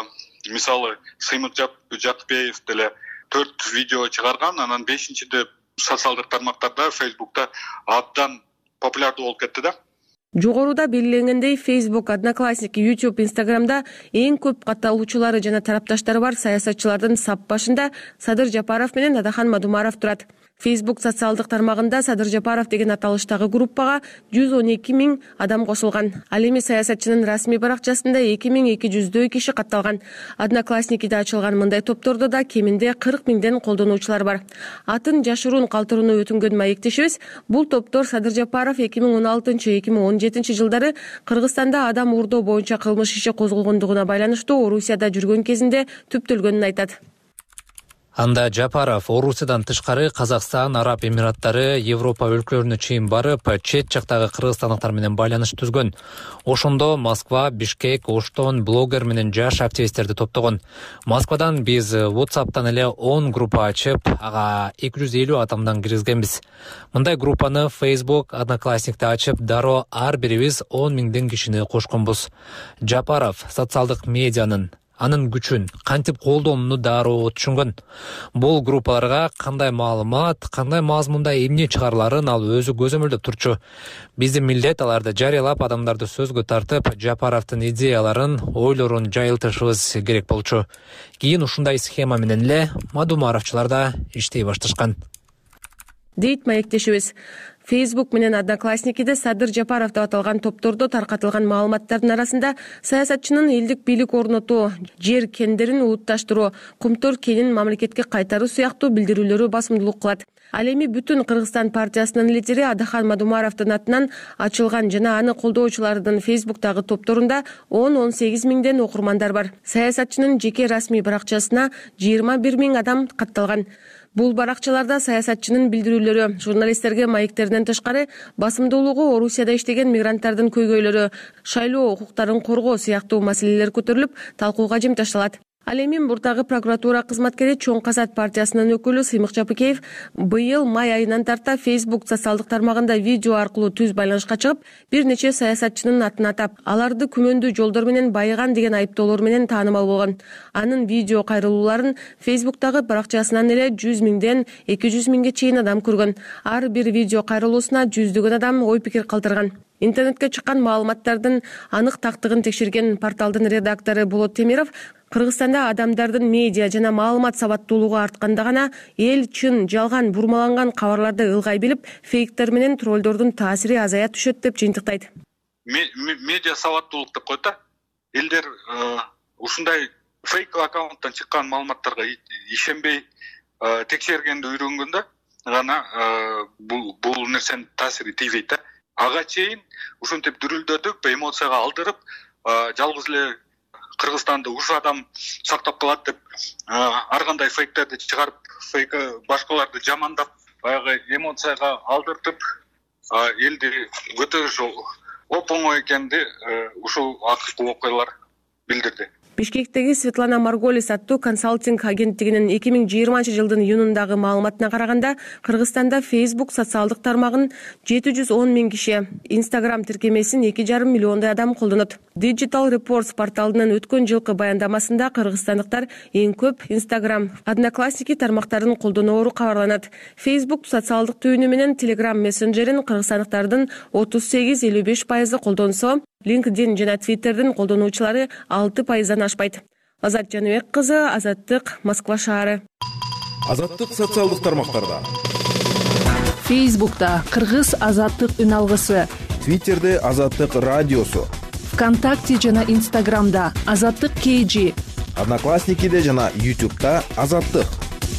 мисалы Сыймык Жакпеев деле төрт видео чыгарган, анан бешинчиде социалдык тармактарда, Facebook'ta абдан популярдуу болуп кетти да. Жогоруда белгиленгендей, Facebook, Одноклассники, YouTube, Instagram'da эң көп катталуучулары жана тарапташтары бар саясатчылардын сап башында Садыр Жапаров менен Адахан Мадумаров турат. Facebook социалдык тармагында Садыр Жапаров деген аталыштагы группага жүз он эки миң адам кошулган. Ал эми саясатчынын расмий баракчасында эки миң эки жүздөй киши катталган. Одноклассникиде ачылган мындай топтордо да кеминде кырк миңден колдонуучулар бар. Атын жашыруун калтырууну өтүнгөн маектешибиз, бул топтор Садыр Жапаров эки миң он алтынчы эки миң он жетинчи жылдары Кыргызстанда адам уурдоо боюнча кылмыш иши козголгондугуна байланыштуу Орусияда жүргөн кезинде түптөлгөнүн айтат. Анда Жапаров Орусиядан тышкары Казакстан, Араб Эмираттары, Европа өлкөлөрүнө чейин барып, чет жактагы кыргызстандыктар менен байланыш түзгөн. Ошондо Москва, Бишкек, Оштон блогер менен жаш активисттерди топтогон. Москвадан биз WhatsApp'тан эле он группа ачып, ага эки жүз элүү адамдан киргизгенбиз. Мындай группаны Facebook, Одноклассникте ачып, дароо ар бирибиз он миңден кишини кошконбуз. Жапаров социалдык медианын анын күчүн кантип колдонууну дароо түшүнгөн. Бул группаларга кандай маалымат, кандай мазмунда эмне чыгарыларын ал өзү көзөмөлдөп турчу. Биздин милдет аларды жарыялап, адамдарды сөзгө тартып, Жапаровдун идеяларын, ойлорун жайылтышыбыз керек болчу. Кийин ушундай схема менен эле Мадумаровчулар да иштей башташкан. Дейт маектешибиз. Facebook менен Одноклассникиде Садыр Жапаров деп аталган топтордо таркатылган маалыматтардын арасында саясатчынын элдик бийлик орнотуу, жер кендерин улутташтыруу, кумтөр кенин мамлекетке кайтаруу сыяктуу билдирүүлөрү басымдуулук кылат. Ал эми бүтүн Кыргызстан партиясынын лидери Адахан Мадумаровдун атынан ачылган жана аны колдоочулардын Facebook'тагы топторунда он он сегиз миңден окурмандар бар. Саясатчынын жеке расмий баракчасына жыйырма бир миң адам катталган. Бул баракчаларда саясатчынын билдирүүлөрү, журналисттерге маектерден тышкары басымдуулугу Орусияда иштеген мигранттардын көйгөйлөрү, шайлоо укуктарын коргоо сыяктуу маселелер көтөрүлүп, талкууга жемташталат. Ал эми Муртагы прокуратура кызматкери Чоң Казат партиясынын өкүлү Сыймык Жапыкеев быйыл май айынан тарта Facebook социалдык тармагында видео аркылуу түз байланышка чыгып, бир нече саясатчынын атын атап, аларды күмөндүү жолдор менен байыган деген айыптоолор менен таанымал болгон. Анын видео кайрылууларын Facebook'тагы баракчасынан эле жүз миңден эки жүз миңге чейин адам көргөн. Ар бир видео кайрылуусуна жүздөгөн адам ой пикир калтырган. Интернетке чыккан маалыматтардын анык тактыгын текшерген порталдын редактору Болот Темиров Кыргызстанда адамдардын медиа жана маалымат сабаттуулугу артканда гана эл чын, жалган, бурмаланган кабарларды ылгай билип, фейктер менен троллдордун таасири азая түшөт деп жыйынтыктайт. Медиа сабаттуулук деп коет да. Элдер ушундай фейк аккаунттан чыккан маалыматтарга ишенбей текшергенди үйрөнгөндө гана бул нерсенин таасири тийбейт да. Ага чейин ушинтип дүрүлдөтүп, эмоцияга алдырып, жалгыз эле Кыргызстанды уш адам сактап калат деп ар кандай фейктерди чыгарып, фейк башкаларды жамандап, баягы эмоцияга алдыртып, элди көтөрүш оп оңой экенди ушул акыркы окуялар билдирди. Бишкектеги Светлана Марголис аттуу консалтинг агенттигинин эки миң жыйырманчы жылдын июнундагы маалыматына караганда, Кыргызстанда Facebook социалдык тармагын жети жүз он миң киши, Instagram тиркемесин эки жарым миллиондой адам колдонот. Digital Reports порталынын өткөн жылкы баяндамасында кыргызстандыктар эң көп Instagram, Одноклассники тармактарын колдоноору кабарланат. Facebook социалдык түйүнү менен Telegram мессенджерин кыргызстандыктардын отуз сегиз элүү беш пайызы колдонсо, LinkedIn жана Twitterдин колдонуучулары алты пайыздан ашпайт. Азат Жаныбек кызы, Азаттык, Москва шаары. Азаттык социалдык тармактарда. Facebook'та Кыргыз Азаттык үн алгысы. Twitter'де Азаттык радиосу. ВКонтакте жана Инстаграмда Азаттык кей джи. Одноклассникиде жана YouTube'да Азаттык.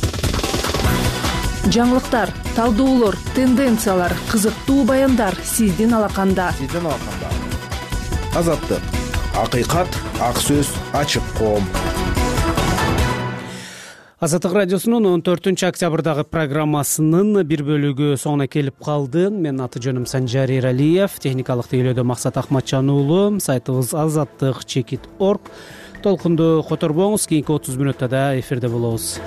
Жаңылыктар, талдоолор, тенденциялар, кызыктуу баяндар сиздин алаканда. Сиздин алаканда. Азаттык. Акыйкат, ак сөз, ачык коом. Азаттык радиосунун он төртүнчү октябрдагы программасынын бир бөлүгү соңуна келип калды. Менин аты жөнүм Санжар Эралиев, техникалык тейлөөдө Максат Ахматжан уулу, сайтыбыз азаттык чекит точка орг. Толкунду которбоңуз, кийинки отуз мүнөттө да эфирде болобуз.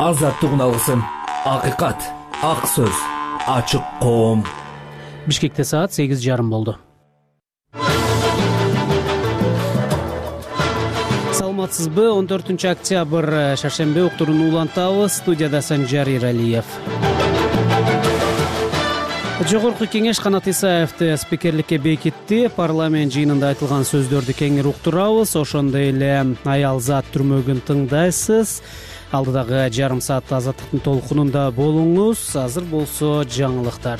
азаттык уналсын. Акыйкат, ак сөз, ачык коом. Бишкекте саат сегиз жарым болду. Саламатсызбы? он төртүнчү октябрь шаршембе уктуруну улантабыз. Студияда Санжар Иралиев. Жогорку кеңеш Канат Исаевди спикерликке бекитти. Парламент жыйынында айтылган сөздөрдү кеңири уктурабыз. Ошондой эле аял зат түрмөгүн тыңдайсыз. Алдыдагы жарым саатта азаттыктын толкунунда болуңуз. Азыр болсо жаңылыктар.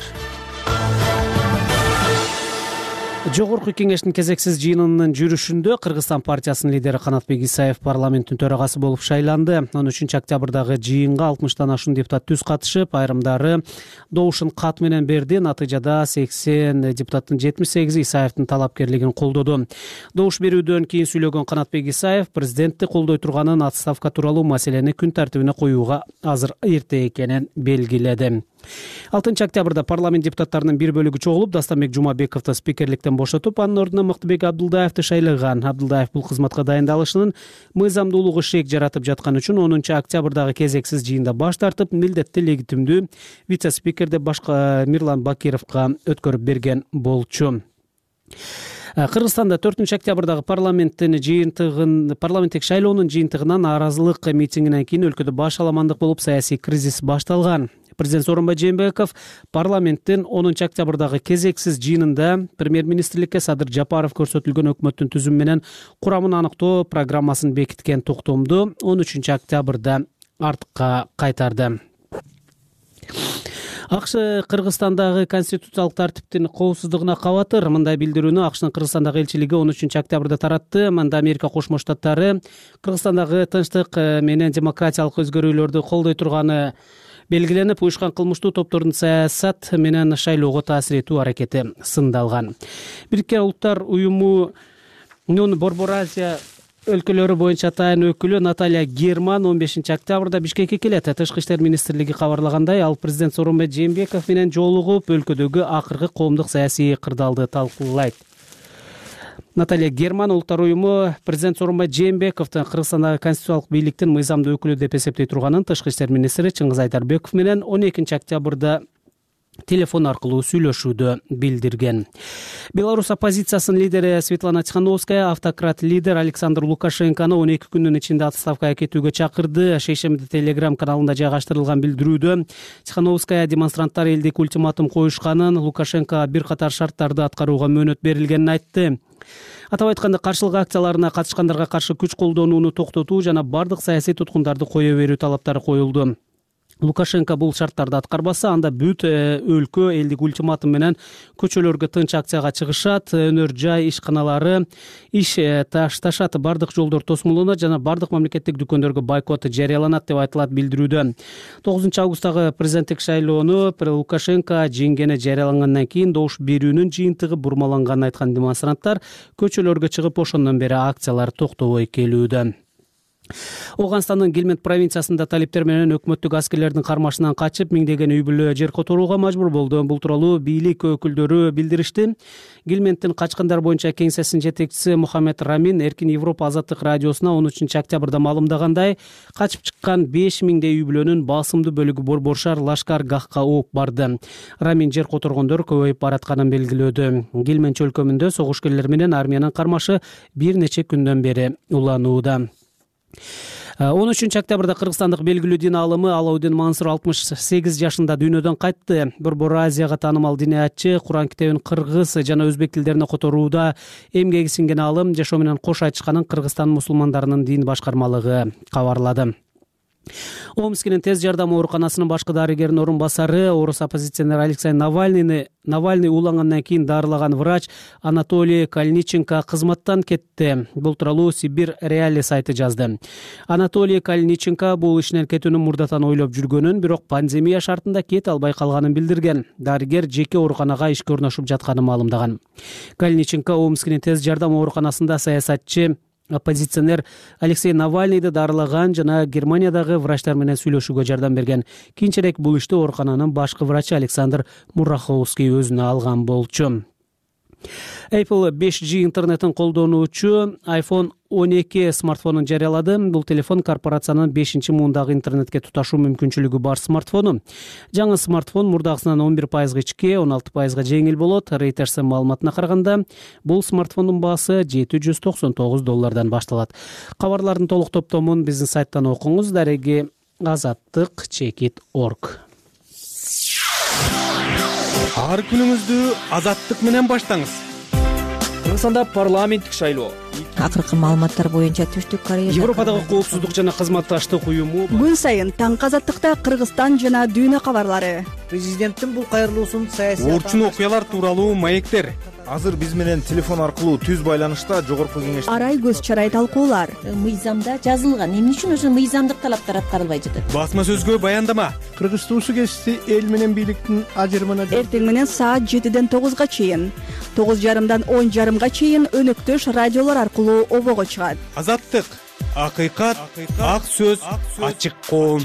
Жогорку кеңештин кезексиз жыйынынын жүрүшүндө Кыргызстан партиясынын лидери Канатбек Исаев парламенттин төрагасы болуп шайланды. он үчүнчү октябрдагы жыйынга алтымыштан ашуун депутат түз катышып, айрымдары добушун кат менен берди. Натыйжада сексен депутаттын жетимиш сегизи Исаевдин талапкерлигин колдоду. Добуш берүүдөн кийин сүйлөгөн Канатбек Исаев президентти колдой турганын, отставка тууралуу маселени күн тартибине коюуга азыр эрте экенин белгиледи. алтынчы октябрда парламент депутаттарынын бир бөлүгү чогулуп, Дастанбек Жумабековду спикерликтен бошотуп, анын ордуна Мыктыбек Абдылдаевди шайлаган. Абдылдаев бул кызматка дайындалышынын мыйзамдуулугу шек жаратып жаткан үчүн онунчу октябрдагы кезексиз жыйында баш тартып, милдетти легитимдүү вице-спикерди башка Мирлан Бакировго өткөрүп берген болчу. Кыргызстанда төртүнчү октябрдагы парламенттин жыйынтыгын парламенттик шайлоонун жыйынтыгынан нааразылык митингинен кийин өлкөдө баш аламандык болуп, саясий кризис башталган. Президент Сооронбай Жээнбеков парламенттин онунчу октябрдагы кезексиз жыйынында премьер-министрликке Садыр Жапаров көрсөтүлгөн өкмөттүн түзүмү менен курамын аныктоо программасын бекиткен токтомду он үчүнчү октябрда артка кайтарды. АКШ Кыргызстандагы конституциялык тартиптин коопсуздугуна кабатыр. Мындай билдирүүнү АКШнын Кыргызстандагы элчилиги он үчүнчү октябрда таратты. Мында Америка Кошмо Штаттары Кыргызстандагы тынчтык менен демократиялык өзгөрүүлөрдү колдой турганы белгиленип, уюшкан кылмыштуу топтордун саясат менен шайлоого таасир этүү аракети сындалган. Бириккен Улуттар уюмунун Борбор Азия өлкөлөрү боюнча атайын өкүлү Наталья Герман он бешинчи октябрда Бишкекке келет. Тышкы иштер министрлиги кабарлагандай, ал президент Сооронбай Жээнбеков менен жолугуп, өлкөдөгү акыркы коомдук саясий кырдаалды талкуулайт. Наталья Герман Улуттар уюму президент Сооронбай Жээнбековдун Кыргызстандагы конституциялык бийликтин мыйзамдуу өкүлү деп эсептей турганын тышкы иштер министри Чыңгыз Айдарбеков менен он экинчи октябрда телефон аркылуу сүйлөшүүдө билдирген. Беларусь оппозициясынын лидери Светлана Тихановская автократ лидер Александр Лукашенкону он эки күндүн ичинде отставкага кетүүгө чакырды. Шейшембиде Telegram каналында жайгаштырылган билдирүүдө Тихановская демонстранттар элдик ультиматум коюшканын, Лукашенко бир катар шарттарды аткарууга мөөнөт берилгенин айтты. Атап айтканда, каршылык акцияларына катышкандарга каршы күч колдонууну токтотуу жана бардык саясий туткундарды кое берүү талаптары коюлду. Лукашенко бул шарттарды аткарбаса, анда бүт өлкө элдик ультиматум менен көчөлөргө тынч акцияга чыгышат, өнөр жай ишканалары иш ташташат, бардык жолдор тосмолонот жана бардык мамлекеттик дүкөндөргө бойкот жарыяланат деп айтылат билдирүүдө. тогузунчу августтагы президенттик шайлоону Лукашенко жеңгени жарыялангандан кийин добуш берүүнүн жыйынтыгы бурмаланганын айткан демонстранттар көчөлөргө чыгып, ошондон бери акциялар токтобой келүүдө. Оганстандын Гельмент провинциясында талиптер менен өкмөттүк аскерлердин кармашынан качып, миңдеген үй бүлө жер которууга мажбур болду. Бул тууралуу бийлик өкүлдөрү билдиришти. Гельменттин качкандар боюнча кеңсесинин жетекчиси Мухаммед Рамин Эркин Европа азаттык радиосуна он үчүнчү октябрда маалымдагандай, качып чыккан беш миңдей үй бүлөнүн басымдуу бөлүгү Борборшаар Лашкар-Гахка ооп барды. Рамин жер которгондор көбөйүп баратканын белгилөөдө. Гельмент чөлкөмүндө согушкерлер менен армиянын кармашы бир нече күндөн бери уланууда. он үчүнчү октябрда кыргызстандык белгилүү дин аалымы Алаудин Мансур алтымыш сегиз жашында дүйнөдөн кайтты. Борбор Азияга таанымал диниятчы, Куран китебин кыргыз жана өзбек тилдерине которууда эмгеги сиңген аалым жашоо менен кош айтышканын Кыргызстан мусулмандарынын дин башкармалыгы кабарлады. Омскинин тез жардам ооруканасынын башкы дарыгеринин орун басары, орус оппозиционер Алексей Навальныйны Навальный уулангандан кийин дарылаган врач Анатолий Калиниченко кызматтан кетти. Бул тууралуу Сибирь Реали сайты жазды. Анатолий Калиниченко бул ишинен кетүүнү мурдатан ойлоп жүргөнүн, бирок пандемия шартында кете албай калганын билдирген. Дарыгер жеке ооруканага ишке орношуп жатканын маалымдаган. Калиниченко Омскинин тез жардам ооруканасында саясатчы оппозиционер Алексей Навальныйды дарылаган жана Германиядагы врачтар менен сүйлөшүүгө жардам берген. Кийинчерээк бул ишти оорукананын башкы врачы Александр Мураховский өзүнө алган болчу. Apple беш джи интернетин колдонуучу iPhone он эки смартфонун жарыялады. Бул телефон корпорациянын бешинчи муундагы интернетке туташуу мүмкүнчүлүгү бар смартфону. Жаңы смартфон мурдагысынан он бир пайызга ички, он алты пайызга жеңил болот. Рейтерстин маалыматына караганда, бул смартфондун баасы жети жүз токсон тогуз доллардан башталат. Кабарлардын толук топтомун биздин сайттан окуңуз. Дареги азаттык чекит точка орг. Ар күнүңүздү азаттык менен баштаңыз. Кыргызстанда парламенттик шайлоо. Акыркы маалыматтар боюнча Түштүк Корея Европадагы коопсуздук жана кызматташтык уюму күн сайын таңкы азаттыкта Кыргызстан жана дүйнө кабарлары. Президенттин бул кайрылуусун саясий орчун окуялар тууралуу маектер. Азыр биз менен телефон аркылуу түз байланышта жогорку кеңеш Арай көз чарай талкуулар. Мыйзамда жазылган. Эмне үчүн ошо мыйзамдык талаптар аткарылбай жатат? Басма сөзгө баяндама. Кыргыз туусу кести эл менен бийликтин ажырымына Эртең менен саат жетиден тогузга чейин, тогуз жарымдан он жарымга чейин өнөктөш радиолор аркылуу обого чыгат. Азаттык, акыйкат, ак сөз, ачык коом.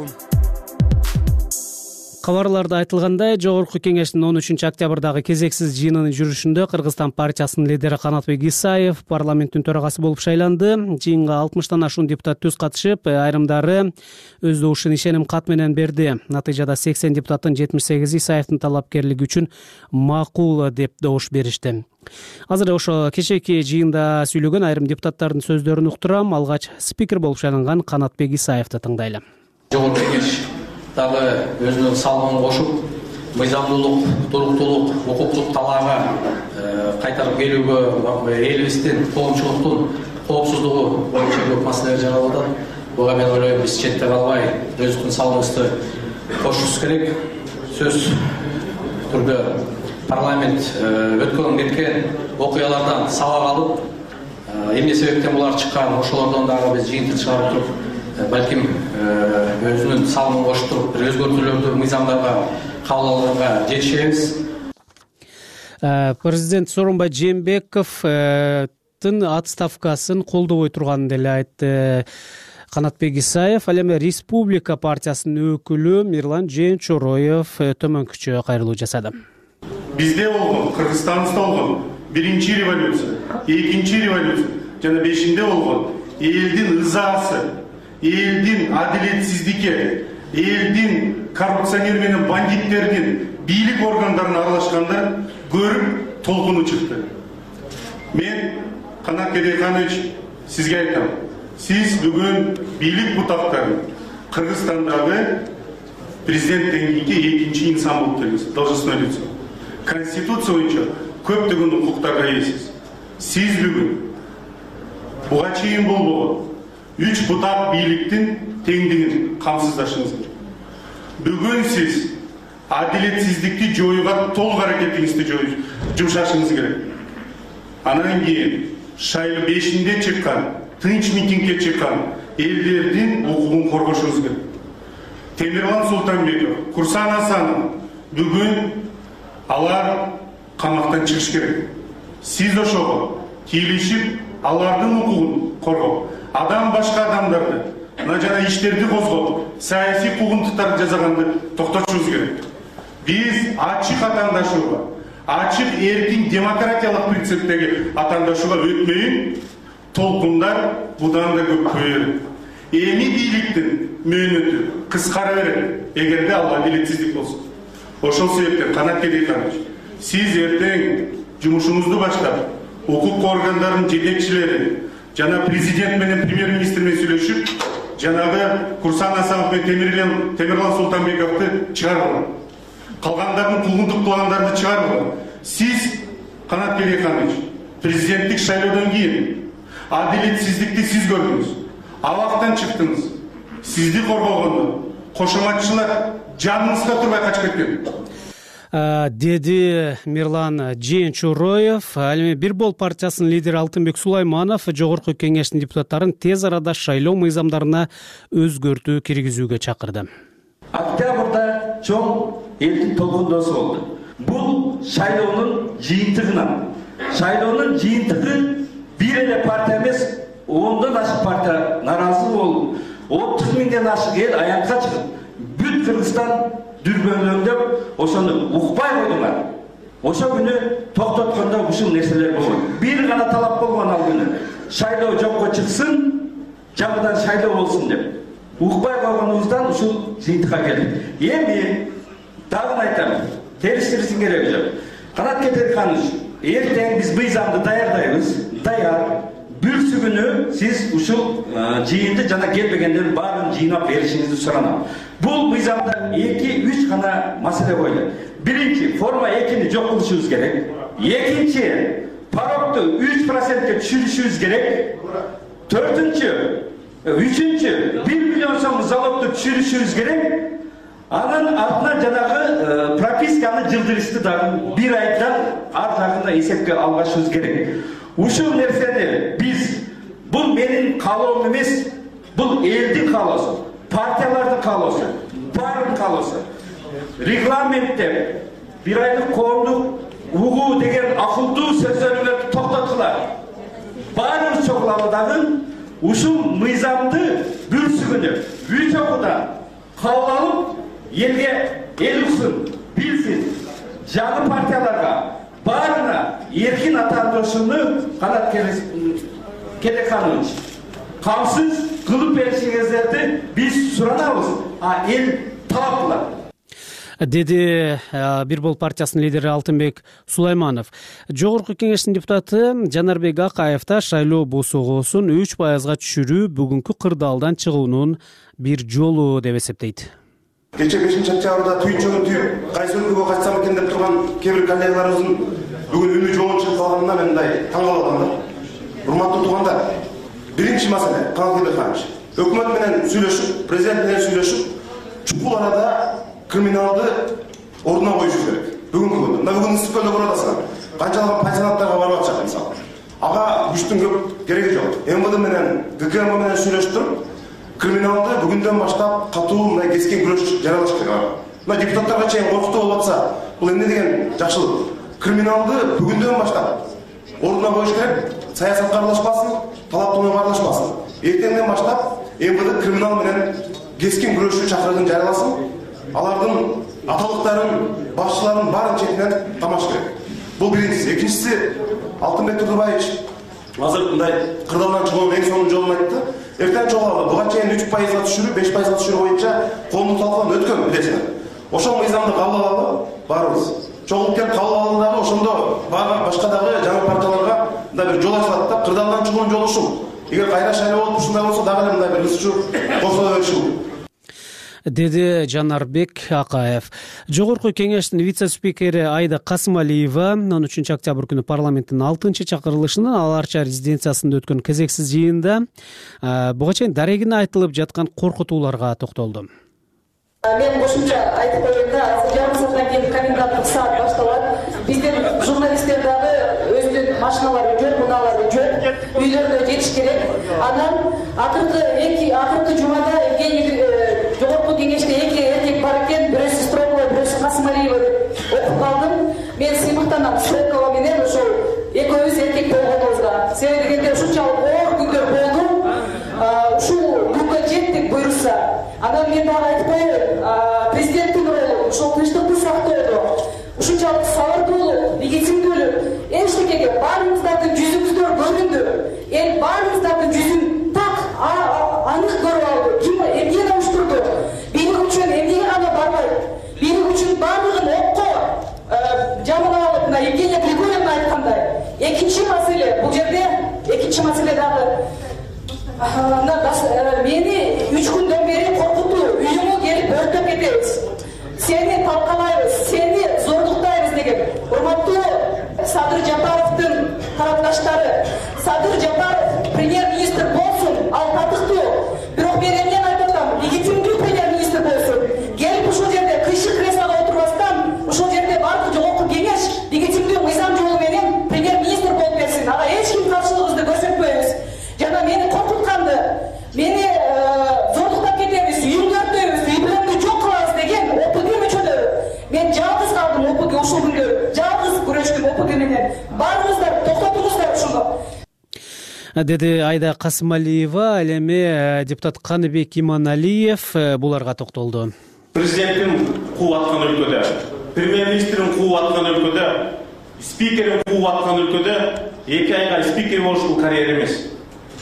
Кабарларда айтылгандай, жогорку кеңештин он үчүнчү октябрдагы кезексиз жыйынынын жүрүшүндө Кыргызстан партиясынын лидери Канатбек Исаев парламенттин төрагасы болуп шайланды. Жыйынга алтымыштан ашуун депутат түз катышып, айрымдары өздөгүшүн ишеним кат менен берди. Натыйжада сексен депутаттын жетимиш сегизи Исаевдин талапкерлиги үчүн макул деп добуш беришти. Азыр ошо кечээки жыйында сүйлөгөн айрым депутаттардын сөздөрүн уктурам. Алгач спикер болуп шайланган Канатбек Исаевди тыңдайлы. Жогорку кеңеш дагы өзүнүн салымын кошуп, мыйзамдуулук, туруктуулук, укуктук талаага кайтарып келүүгө элибиздин коомчулуктун коопсуздугу боюнча көп маселелер жаралып атат. Буга мен ойлойм, биз четте калбай өзүбүздүн салымыбызды кошушубуз керек. Сөз түрдө парламент өткөн кеткен окуялардан сабак алып, эмне себептен булар чыккан, ошолордон дагы биз жыйынтык чыгарып туруп, балким өзүнүн салымын кошуп туруп, бир өзгөртүүлөрдү мыйзамдарга кабыл алганга жетишебиз. Президент Сооронбай Жээнбековдун отставкасын колдобой турганын деле айтты Канатбек Исаев. Ал эми Республика партиясынын өкүлү Мирлан Жээнчороев төмөнкүчө кайрылуу жасады. Бизде болгон, Кыргызстанда болгон биринчи революция, экинчи революция жана бешинде болгон элдин ызаасы, элдин адилетсиздикке, элдин коррупционер менен бандиттердин бийлик органдарына аралашканда көрүп толкуну чыкты. Мен Канат Кедейханович сизге айтам. Сиз бүгүн бийлик бутактарын Кыргызстандагы президенттен кийинки экинчи инсан болуп келесиз, должностной лицо. Конституция боюнча көптөгөн укуктарга ээсиз. Сиз бүгүн буга чейин болбогон үч бутак бийликтин теңдигин камсыздашыңыз керек. Бүгүн сиз адилетсиздикти жоюуга толук аракетиңизди жумшашыңыз керек. Анан кийин шайлоо бешинде чыккан, тынч митингге чыккан элдердин укугун коргошуңуз керек. Темирлан Султанбеков, Курсан Асанов бүгүн алар камактан чыгыш керек. Сиз ошого кийлишип, алардын укугун коргоп, адам башка адамдарды, жана иштерди козгоп, саясий куугунтуктарды жасаганды токтотушубуз керек. Биз ачык атаандашууга, ачык эркин демократиялык принциптеги атаандашууга өтмөйүн, толкундар будан да көбөйөт. Эми бийликтин мөөнөтү кыскара берет, эгерде ал адилетсиздик болсо. Ошол себептен Канат Кедейханович, сиз эртең жумушуңузду баштап, укук органдарынын жетекчилери жана президент менен премьер-министр менен сүйлөшүп, жанагы Курсан Асанов менен Темирлан Султанбековду чыгаргыла. Калгандардын куугунтук кылгандарды чыгаргыла. Сиз, Канат Кедейханович, президенттик шайлоодон кийин адилетсиздикти сиз көрдүңүз. Абактан чыктыңыз. Сизди коргогондо кошоматчылар жаныңызга турбай качып кеткен. Деди Мирлан Жээнчороев. Ал эми Бир Бол партиясынын лидери Алтынбек Сулайманов жогорку кеңештин депутаттарын тез арада шайлоо мыйзамдарына өзгөртүү киргизүүгө чакырды. Октябрда чоң элдин толкундоосу болду. Бул шайлоонун жыйынтыгынан. Шайлоонун жыйынтыгы бир эле партия эмес, ондон ашык партия наразы болуп, отуз миңден ашык эл аянтка чыгып, бүт Кыргызстан дүрбөлөңдөп, ошону укпай койдуңар. Ошо күнү токтоткондо ушул нерселер болгон. Бир гана талап болгон ал күнү. шайлоо жокко чыксын, жаңыдан шайлоо болсун деп. Укпай калганыбыздан ушул жыйынтыкка келдик. Эми дагы айтам, териштирсин кереги жок. Канат Кетерханович, эртең биз мыйзамды даярдайбыз, даяр. Бүрсү күнү сиз ушул жыйынды жана келбегендердин баарын жыйнап беришиңизди суранам. Бул мыйзамда эки үч гана маселе коюлат. Биринчи, форма экини жок кылышыбыз керек. Экинчи, парокту үч процентке түшүрүшүбүз керек. Төртүнчү, үчүнчү, бир миллион сом залогду түшүрүшүбүз керек. Анын артынан жанагы прописканы жылдырышты дагы бир айдан ар жагында эсепке албашыбыз керек. Ушул нерсени биз, бул менин каалоом эмес, бул элдин каалоосу, партиялардын каалоосу, баардын каалоосу. Регламентте бир айлык коомдук угуу деген акылдуу сөздөрүңөрдү токтоткула. Баарын чогулалы дагы ушул мыйзамды бүрсүгүнү үч окуудан кабыл алып, элге эл уксын, билсин, жаңы партияларга баарына эркин атандырышууну Канат Кетерханович камсыз кылып беришиңиздерди биз суранабыз, а эл талап кылат. Деди Бир Бол партиясынын лидери Алтынбек Сулайманов. Жогорку кеңештин депутаты Жанарбек Акаев да шайлоо босогосун үч пайызга түшүрүү бүгүнкү кырдаалдан чыгуунун бир жолу деп эсептейт. Кече бешинчи октябрда түйүнчөгүн түйүп, кайсы өлкөгө качсам экен деп турган кээ бир коллегаларыбыздын бүгүн үнү жоон чыгып калганына мен мындай таң калып атам да. Урматтуу туугандар, биринчи маселе Канат Кетерханович, өкмөт менен сүйлөшүп, президент менен сүйлөшүп, чукул арада криминалды ордуна коюшубуз керек. Бүгүнкү күндө, мына бүгүн ысык көлдө көрүп атасыңар. Канчалаган пансионаттарга барып атышат мисалы. Ага күчтүн көп кереги жок. эм вэ дэ менен гэ ка эм менен сүйлөшүп, криминалды бүгүндөн баштап катуу мына кескен күрөш жарыялаш керек. Мына депутаттарга чейин коркутуу болуп атса, бул эмне деген жакшылык. Криминалды бүгүндөн баштап ордуна коюш керек. Саясатка аралашпасын, талаптууга аралашпасын. Эртеңден баштап эм вэ дэ криминал менен кескен күрөшчү чакыргын жарыяласын. Алардын аталыктарын, башчыларын баарын четинен тамаш керек. Бул биринчиси. Экинчиси, Алтынбек Турдубаевич азыр мындай кырдаалдан чыгуунун эң сонун жолун айтты. Эртең чогулалы, буга чейин үч пайызга түшүрүү, беш пайызга түшүрүү боюнча коомдук талкуулан өткөн билесиңер. Ошол мыйзамды кабыл алалы баарыбыз. Чогулуп келип кабыл алгандагы ошондо башка дагы жаңы партияларга мындай бир жол ачылат да, кырдаалдан чыгуунун жолу ушул. Эгер кайра шайлоо болуп ушундай болсо дагы эле мындай бир ысчуу кошуло бериши. Деди Жанарбек Акаев. Жогорку кеңештин вице-спикери Айда Касымалиева он үчүнчү октябрь күнү парламенттин алтынчы чакырылышынын Ал Арча резиденциясында өткөн кезексиз жыйында буга чейин дарегине айтылып жаткан коркутууларга токтолду. Мен кошумча айтып койгонда, азыр жарым сааттан кийин коменданттык саат башталат. Биздин журналисттер дагы өзүнүн машиналары жөн, муналары жөн, үйлөрүнө жетиш керек. Анан акыркы эки акыркы жумада Евгений жогорку кеңеште эки эркек бар экен, бирөөсү Строкова, бирөөсү Касымалиева деп окуп калдым. Мен сыймыктанам Строкова менен ошол экөөбүз эркек болгонубузга. Себеби дегенде ушунчалык оор күндөр болду. Ушул күнгө жеттик буйрса. Анан мен дагы айтып коеюн, президенттин ролу ушул тынчтыкты сактоодо, ушунчалык сабырдуулук, негизиндүүлүк, эчтекеге баарыбыздардын жүзүбүздөр көрүндү. Эл баарыбыздардын жүзүн так анык көрүп алды. Ким эмне уштурду? Бийлик үчүн эмнеге гана барбайт? Бийлик үчүн баардыгын окко жамына алып, мына Евгения Григорьевна айткандай. Экинчи маселе, бул жерде экинчи маселе дагы мени үч күндөн бери коркутуу, үйүңө келип өртөп кетебиз. Сени талкалайбыз, сени зордуктайбыз деген. Урматтуу Садыр Жапаровдун тарапташтары, Садыр Жапаров премьер-министр болсун, ал татыктуу. Бирок мен эмнени айтып атам, легитимдүү премьер-министр болсун. Келип ушул жерде кыйшык креслого отурбастан, ушул жерде бардык жогорку кеңеш легитимдүү мыйзам жолу менен премьер-министр болуп берсин. Ага эч ким каршылыгыбызды көрсөтпөйбүз. Жана мени коркутканды, мени зордуктап кетебиз, үйүмдү өртөйбүз, үй бүлөмдү жок кылабыз деген о пэ гэ мүчөлөрү. Мен жалгыз калдым о пэ гэ ушул күндөрү. Жалгыз күрөштүм о пэ гэ менен. Баарыңыздар токтотуңуздар ушуну. Деди Айда Касымалиева. Ал эми депутат Каныбек Иманалиев буларга токтолду. Президенттин кууп аткан өлкөдө, премьер-министрин кууп аткан өлкөдө, спикерин кууп аткан өлкөдө эки айга спикер болуш бул карьера эмес.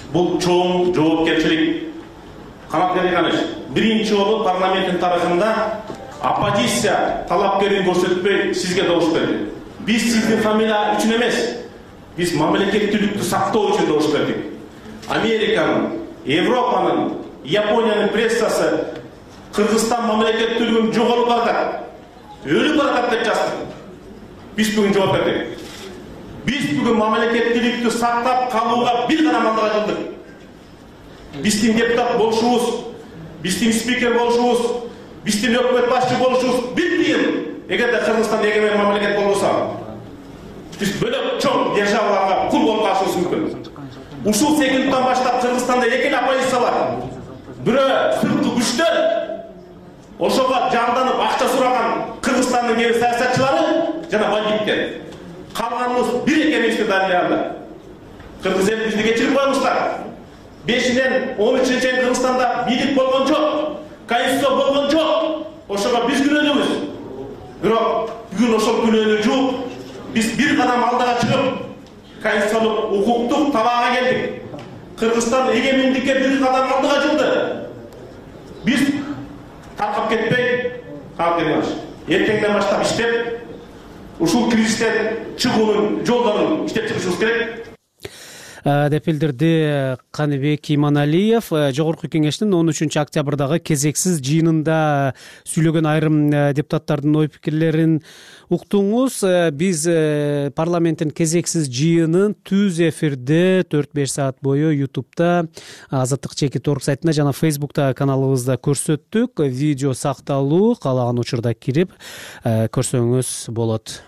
Бұл чоң жоопкерчилик. Канат Аликанович, биринчи жолу парламенттин тарыхында оппозиция талапкерин көрсөтпөй сизге добуш берди. Биз сиздин фамилия үчүн эмес, биз мамлекеттүүлүктү сактоо үчүн добуш бердик. Американын, Европанын, Япониянын прессасы Кыргызстан мамлекеттүүлүгүн жоготуп барат, өлүп барат деп жазды. Биз бүгүн жооп бердик. Биз бүгүн мамлекеттүүлүктү сактап калууга бир гана мандат кылдык. Биздин депутат болушубуз, биздин спикер болушубуз, биздин өкмөт башчы болушубуз бир тыйын. Эгерде Кыргызстан эгемен мамлекет болбосо, биз бөлөк чоң державаларга кул болуп калышыбыз мүмкүн. Ушул секундтан баштап Кыргызстанда эки эле оппозиция бар. Бирөө сырткы күчтөр, ошого жарданып акча сураган Кыргызстандын кээ бир саясатчылары жана бандиттер. Калганыбыз бир экенибизди далилдейт. Кыргыз эл бизди кечирип коюңуздар. бешинен он үчүнчү чейин Кыргызстанда бийлик болгон жок, конституция болгон жок. Ошого биз күнөөнүбүз. Бирок бүгүн ошол күнөөнү жууп, биз бир кадам алдыга чыгып, конституциялык укуктук табаага келдик. Кыргызстан эгемендикке бир кадам алдыга жылды. Биз таркап кетпей, калтырмаш. Эртеңден баштап иштеп, ушул кризистен чыгуунун жолдорун иштеп чыгышыбыз керек. деп билдирди Каныбек Иманалиев. Жогорку кеңештин он үчүнчү октябрдагы кезексиз жыйынында сүйлөгөн айрым депутаттардын ой пикирлерин уктуңуз. Биз парламенттин кезексиз жыйынын түз эфирде төрт беш саат бою ютубта, Азаттык чекит орг сайтында жана фейсбукта каналыбызда көрсөттүк. Видео сакталуу, каалаган учурда кирип көрсөңүз болот.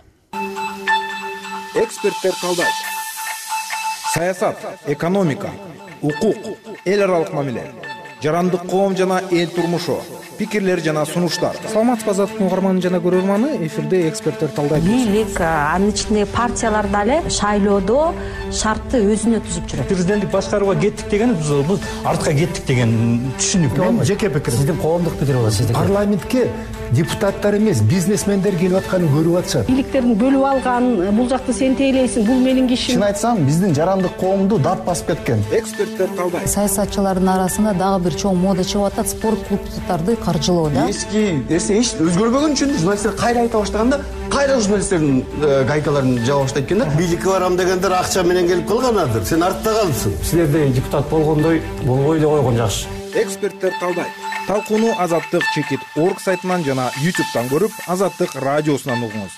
Эксперттер калдайт. Саясат, экономика, укук, эл аралык мамиле, жарандык коом жана эл турмушу, пикирлер жана сунуштар. Саламатсызбы Азаттык угарманы жана көрөрманы, эфирде эксперттер талдайт. Бийлик, анын ичинде партиялар дагы шайлоодо шартты өзүнө түзүп жүрөт. Президенттик башкарууга кеттик деген биз артка кеттик деген түшүнүк. Мен жеке пикирим. Сиздин коомдук пикир болот сиздики. Парламентке депутаттар эмес, бизнесмендер келип атканын көрүп атышат. Бийликтердин бөлүп алган, бул жакты сен тейлейсиң, бул менин кишим. Чын айтсам, биздин жарандык коомду дат басып кеткен. Эксперттер талдайт. Саясатчылардын арасында дагы бир чоң мода чыгып атат, спорт клубдарды каржылоо да. Эски эсе эч өзгөрбөгөн үчүн журналисттер кайра айта баштаганда, кайра журналисттердин гайкаларын жаба баштайт экен да. Бийликке барам дегендер акча менен келип калганадыр. Сен артта калыпсың. Силерде депутат болгондой болбой эле койгон жакшы. Эксперттер талдайт. Талкууну Азаттык чекит орг сайтынан жана ютубтан көрүп, Азаттык радиосунан угуңуз.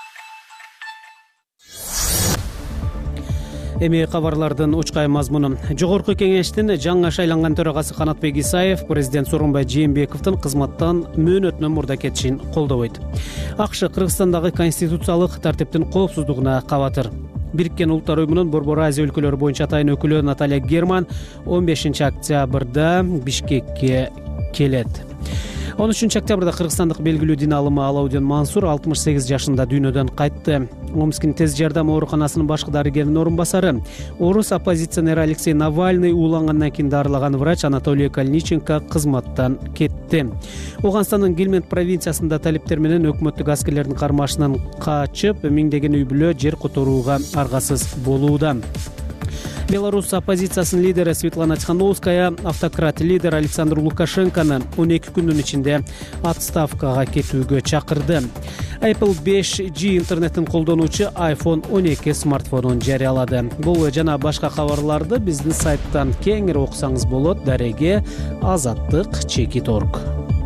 Эми кабарлардын учкай мазмуну. Жогорку кеңештин жаңы шайланган төрагасы Канатбек Исаев президент Сооронбай Жээнбековдун кызматтан мөөнөтүнөн мурда кетишин колдобойт. АКШ Кыргызстандагы конституциялык тартиптин коопсуздугуна кабатыр. Бириккен Улуттар уюмунун Борбор Азия өлкөлөрү боюнча атайын өкүлү Наталья Герман он бешинчи октябрда Бишкекке келет. он үчүнчү октябрда кыргызстандык белгилүү дин алымы Алаудин Мансур алтымыш сегиз жашында дүйнөдөн кайтты. Омскин тез жардам ооруканасынын башкы дарыгеринин орун басары, орус оппозиционери Алексей Навальный уулангандан кийин дарылаган врач Анатолий Калниченко кызматтан кетти. Оганстандын Гельманд провинциясында талиптер менен өкмөттүк аскерлердин кармашынан качып, миңдеген үй бүлө жер которууга аргасыз болууда. Беларусь оппозициясынын лидери Светлана Тихановская автократ лидер Александр Лукашенкону он эки күндүн ичинде отставкага кетүүгө чакырды. Apple беш джи интернеттин колдонуучу айфон он эки смартфонун жарыялады. Бул жана башка кабарларды биздин сайттан кеңири окусаңыз болот. Дареге Азаттык чекит орг.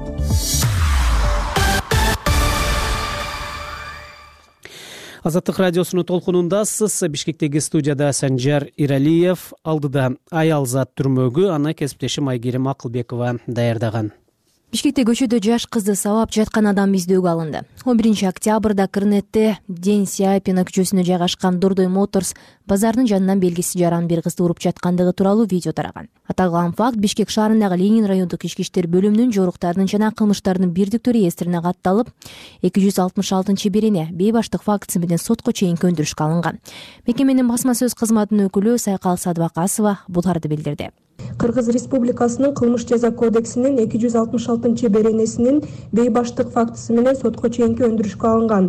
Азаттык радиосунун толкунундасыз. Бишкектеги студияда Санжар Иралиев, алдыда Аялзат түрмөгү аны кесиптешим Айгерим Акылбекова даярдаган. Бишкекте көчөдө жаш кызды сабап жаткан адам издөөгө алынды. он биринчи октябрда Кырнетте Ден Сяопина көчөсүнө жайгашкан Дордой Моторс базарынын жанынан белгисиз жаран бир кызды уруп жаткандыгы тууралуу видео тараган. Аталган факт Бишкек шаарындагы Ленин райондук ички иштер бөлүмүнүн жоруктардын жана кылмыштардын бирдиктүү реестрине катталып, эки жүз алтымыш алтынчы бирине бейбаштык фактысы менен сотко чейинки өндүрүшкө алынган. Мекеменин басма сөз кызматынын өкүлү Сайкал Садыбакасова буларды билдирди. Кыргыз Республикасынын кылмыш жаза кодексинин эки жүз алтымыш алтынчы беренесинин бейбаштык фактысы менен сотко чейинки өндүрүшкө алынган.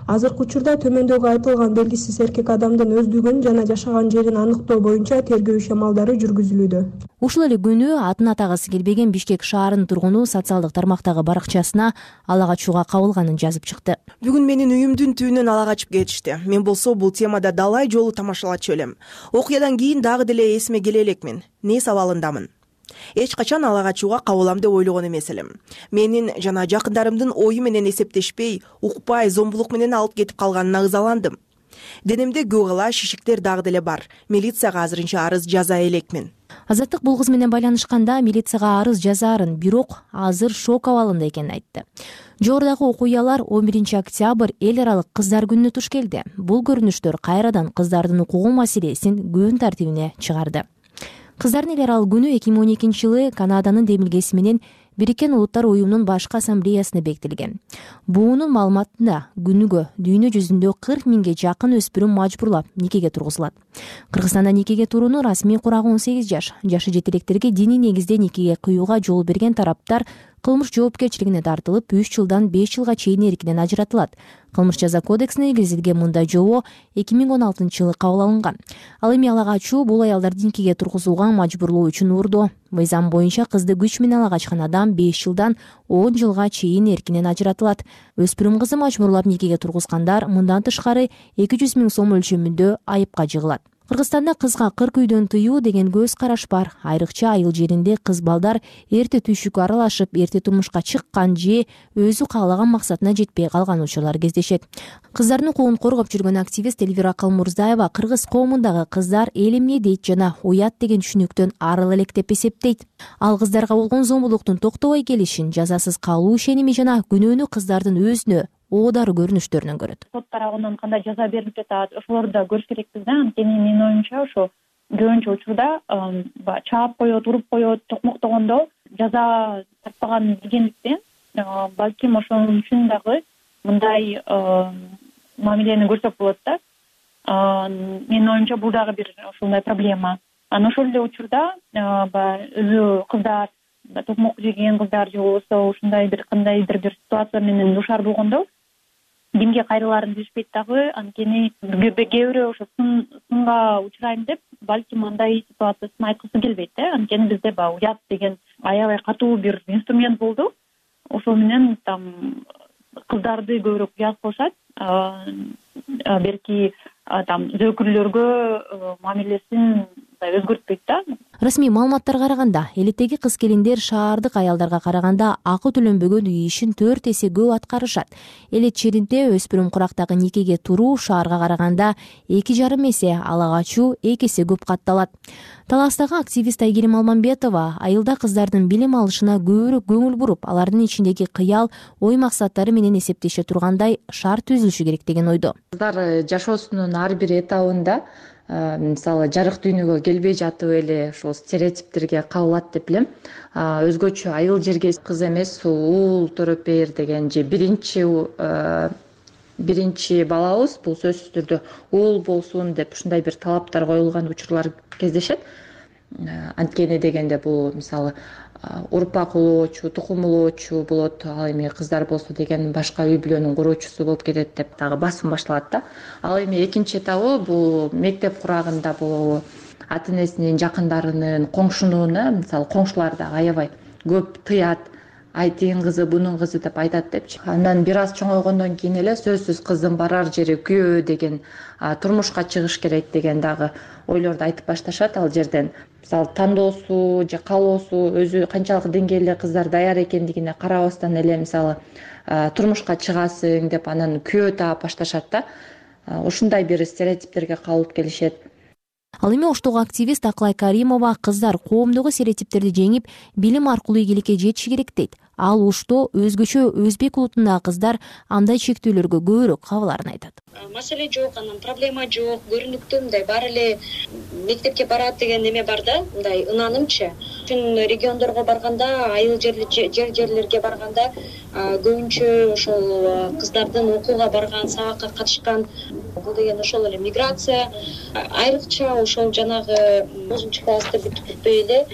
Азыркы учурда төмөндөгү айтылган белгисиз эркек адамдын өздүгүн жана жашаган жерин аныктоо боюнча тергөө иш-амалдары жүргүзүлүүдө. Ушул эле күнү атын атагысы келбеген Бишкек шаарынын тургуну социалдык тармактагы баракчасына ала качууга кабылганын жазып чыкты. Бүгүн менин үйүмдүн түбүнөн ала качып кетишти. Мен болсо бул темада далай жолу тамашалачу элем. Окуядан кийин дагы деле эсиме келе элекмин. Нейс абалындамын. Эч качан ала качууга кабылам деп ойлогон эмес элем. Менин жана жакындарымдын ою менен эсептешпей, укпай, зомбулук менен алып кетип калганына ызаландым. Денемде көгала, шишиктер дагы деле бар. Милицияга азырынча арыз жаза элекмин. Азаттык бул кыз менен байланышканда милицияга арыз жазаарын, бирок азыр шок абалында экенин айтты. Жогорудагы окуялар он биринчи октябрь эл аралык кыздар күнүнө туш келди. Бул көрүнүштөр кайрадан кыздардын укугу маселесин күн тартибине чыгарды. Кыздардын эл аралык күнү эки миң он экинчи жылы Канаданын демилгеси менен Бириккен Улуттар уюмунун башкы ассамблеясына бекитилген. Буунун маалыматында күнүгө дүйнө жүзүндө кырк миңге жакын өспүрүм мажбурлап никеге тургузулат. Кыргызстанда никеге турууну расмий курагы он сегиз жаш. Жашы жетилектерге диний негизде никеге кыюуга жол берген тараптар кылмыш жоопкерчилигине тартылып, үч жылдан беш жылга чейин эркинен ажыратылат. Кылмыш жаза кодексине киргизилген мындай жобо эки миң он алтынчы жылы кабыл алынган. Ал эми ала качуу бул аялдарды никеге тургузууга мажбурлоо үчүн урдоо. Мыйзам боюнча кызды күч менен ала качкан адам беш жылдан он жылга чейин эркинен ажыратылат. Өспүрүм кызды мажбурлап никеге тургузгандар мындан тышкары эки жүз миң сом өлчөмүндө айыпка жыгылат. Кыргызстанда кызга кырк үйдөн тыюу деген көз караш бар. Айрыкча айыл жеринде кыз балдар эрте түйшүккө аралашып, эрте турмушка чыккан же өзү каалаган максатына жетпей калган учурлар кездешет. Кыздардын укугун коргоп жүргөн активист Элвира Калмурзаева кыргыз коомундагы кыздар эл эмне дейт жана уят деген түшүнүктөн арыл элек деп эсептейт. Ал кыздарга болгон зомбулуктун токтобой келишин, жазасыз калуу ишеними жана күнөөнү кыздардын өзүнө оодару көрүнүштөрүнөн көрөт. Сот тарабынан кандай жаза берилип жатат, ошолорду да көрүш керекпиз да. Анткени менин оюмча ошо көбүнчө учурда чаап коет, уруп коет, токмоктогондо жаза тартпаганын билгендиктен, балким ошон үчүн дагы мындай мамилени көрсөк болот да. Менин оюмча бул дагы бир ошондой проблема. Анан ошол эле учурда өзү кыздар, токмок жеген кыздар же болбосо ушундай бир кандайдыр бир ситуация менен душар болгондо кимге кайрылаарын билишпейт дагы. Анткени кээ бирөө ошо сынга учурайм деп балким андай ситуациясын айткысы келбейт да. Анткени бизде баягы уят деген аябай катуу бир инструмент болду. Ошол менен там кыздарды көбүрөөк уят кылышат. Берки там зөөкүрлөргө мамилесин өзгөртпөйт да. Расмий маалыматтарга караганда, элиттеги кыз-келиндер шаардык аялдарга караганда акы төлөнбөгөн үй ишин төрт эсе көп аткарышат. Элет жеринде өспүрүм курактагы никеге туруу шаарга караганда эки жарым эсе, ала качуу эки эсе көп катталат. Таластагы активист Айгерим Алмамбетова айылда кыздардын билим алышына көбүрөөк көңүл буруп, алардын ичиндеги кыял, ой максаттары менен эсептеше тургандай шарт түзүлүшү керек деген ойдо. Кыздар жашоосунун ар бир этабында мисалы жарык дүйнөгө келбей жатып эле ошол стереотиптерге кабылат деп билем. Өзгөчө айыл жерге кыз эмес, уул төрөп бер деген же биринчи биринчи балабыз бул сөзсүз түрдө уул болсун деп ушундай бир талаптар коюлган учурлар кездешет. Анткени дегенде бул мисалы урпак улоочу, тукум улоочу болот, ал эми кыздар болсо деген башка үй бүлөнүн куруучусу болуп кетет деп дагы басым башталат да. Ал эми экинчи этабы бул мектеп курагында болобу, ата энесинин, жакындарынын, коңшунун, мисалы коңшулар дагы аябай көп тыят. Ай тигин кызы, бунун кызы деп айтат депчи. Андан бир аз чоңойгондон кийин эле сөзсүз кыздын барар жери күйөө деген, турмушка чыгыш керек деген дагы ойлорду айтып башташат ал жерден. Мисалы тандоосу же калоосу өзү канчалык деңгээлде кыздар даяр экендигине карабастан эле мисалы турмушка чыгасың деп анан күйөө таап башташат да. Ушундай бир стереотиптерге кабылып келишет. Ал эми Оштогу активист Акылай Каримова кыздар коомдогу стереотиптерди жеңип, билим аркылуу ийгиликке жетиши керек дейт. Ал ушто өзгөчө өзбек улутундагы кыздар андай чектөөлөргө көбүрөөк кабыларын айтат. Маселе жок, анан проблема жок, көрүнүктүү мындай баары эле мектепке барат деген неме бар да, мындай ынанымчы. Чын региондорго барганда, айыл жер жерлерге барганда көбүнчө ошол кыздардын окууга барган, сабакка катышкан, бул деген ошол эле миграция, айрыкча ошол жанагы тогузунчу классты бүтпөй эле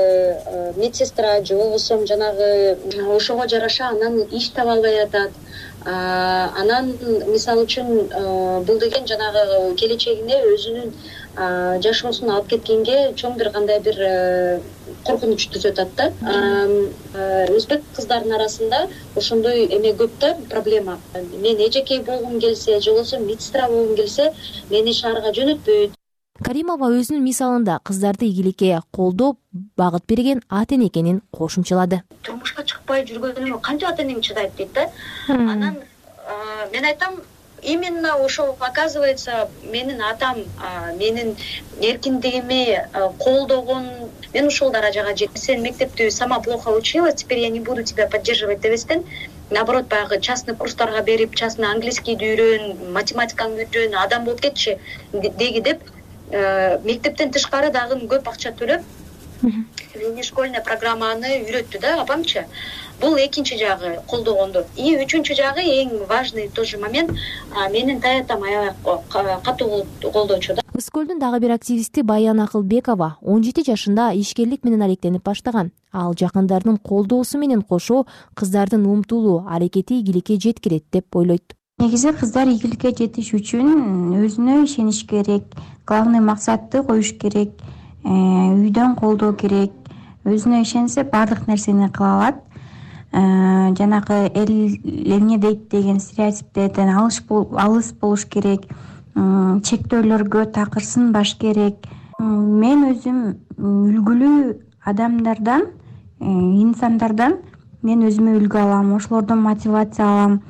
баягы медсестра же болбосо жанагы ошого жараша анан иш таба албай атат. анан мисалы үчүн бул деген жанагы келечегине өзүнүн жашоосун алып кеткенге чоң бир кандай бир коркунуч түзүп атат да. Өзбек кыздарынын арасында ошондой эме көп да, проблема. Мен эжекей болгум келсе же болбосо медсестра болгум келсе мени шаарга жөнөтпөйт. Каримова өзүнүн мисалында кыздарды ийгиликке колдоп, багыт берген ата эне экенин кошумчалады. Турмушка чыкпай жүргөнүмө канча ата энең чыдайт дейт да. Анан мен айтам, именно ошол оказывается менин атам менин эркиндигими колдогон. Мен ушул даражага жеттим. Сен мектепти сама плохо училась, теперь я не буду тебя поддерживать дебестен, наоборот, баягы частный курстарга берип, частный английскийди үйрөн, математиканы үйрөн, адам болуп кетчи деги деп мектептен тышкары дагы көп акча төлөп школьный программаны үйрөттү да апамчы. Бул экинчи жагы колдогондо. И үчүнчү жагы эң важный тоже момент, менин таятам аябай катуу колдоочу да. Ыскөлдүн дагы бир активисти Баян Акылбекова он жети жашында ишкерлик менен алектенип баштаган. Ал жакындардын колдоосу менен кошо кыздардын умтулуу аракети ийгиликке жеткирет деп ойлойт. Негизи кыздар ийгиликке жетиш үчүн өзүнө ишениш керек, главный максатты коюш керек, үйдөн колдоо керек. Өзүнө ишенсе бардык нерсени кыла алат. Жанагы эл эмне дейт деген стереотиптерден алыс болуш керек. Чектөөлөргө такырсынбаш керек. Мен өзүм үлгүлүү адамдардан, инсандардан мен өзүмө үлгү алам, ошолордон мотивация алам,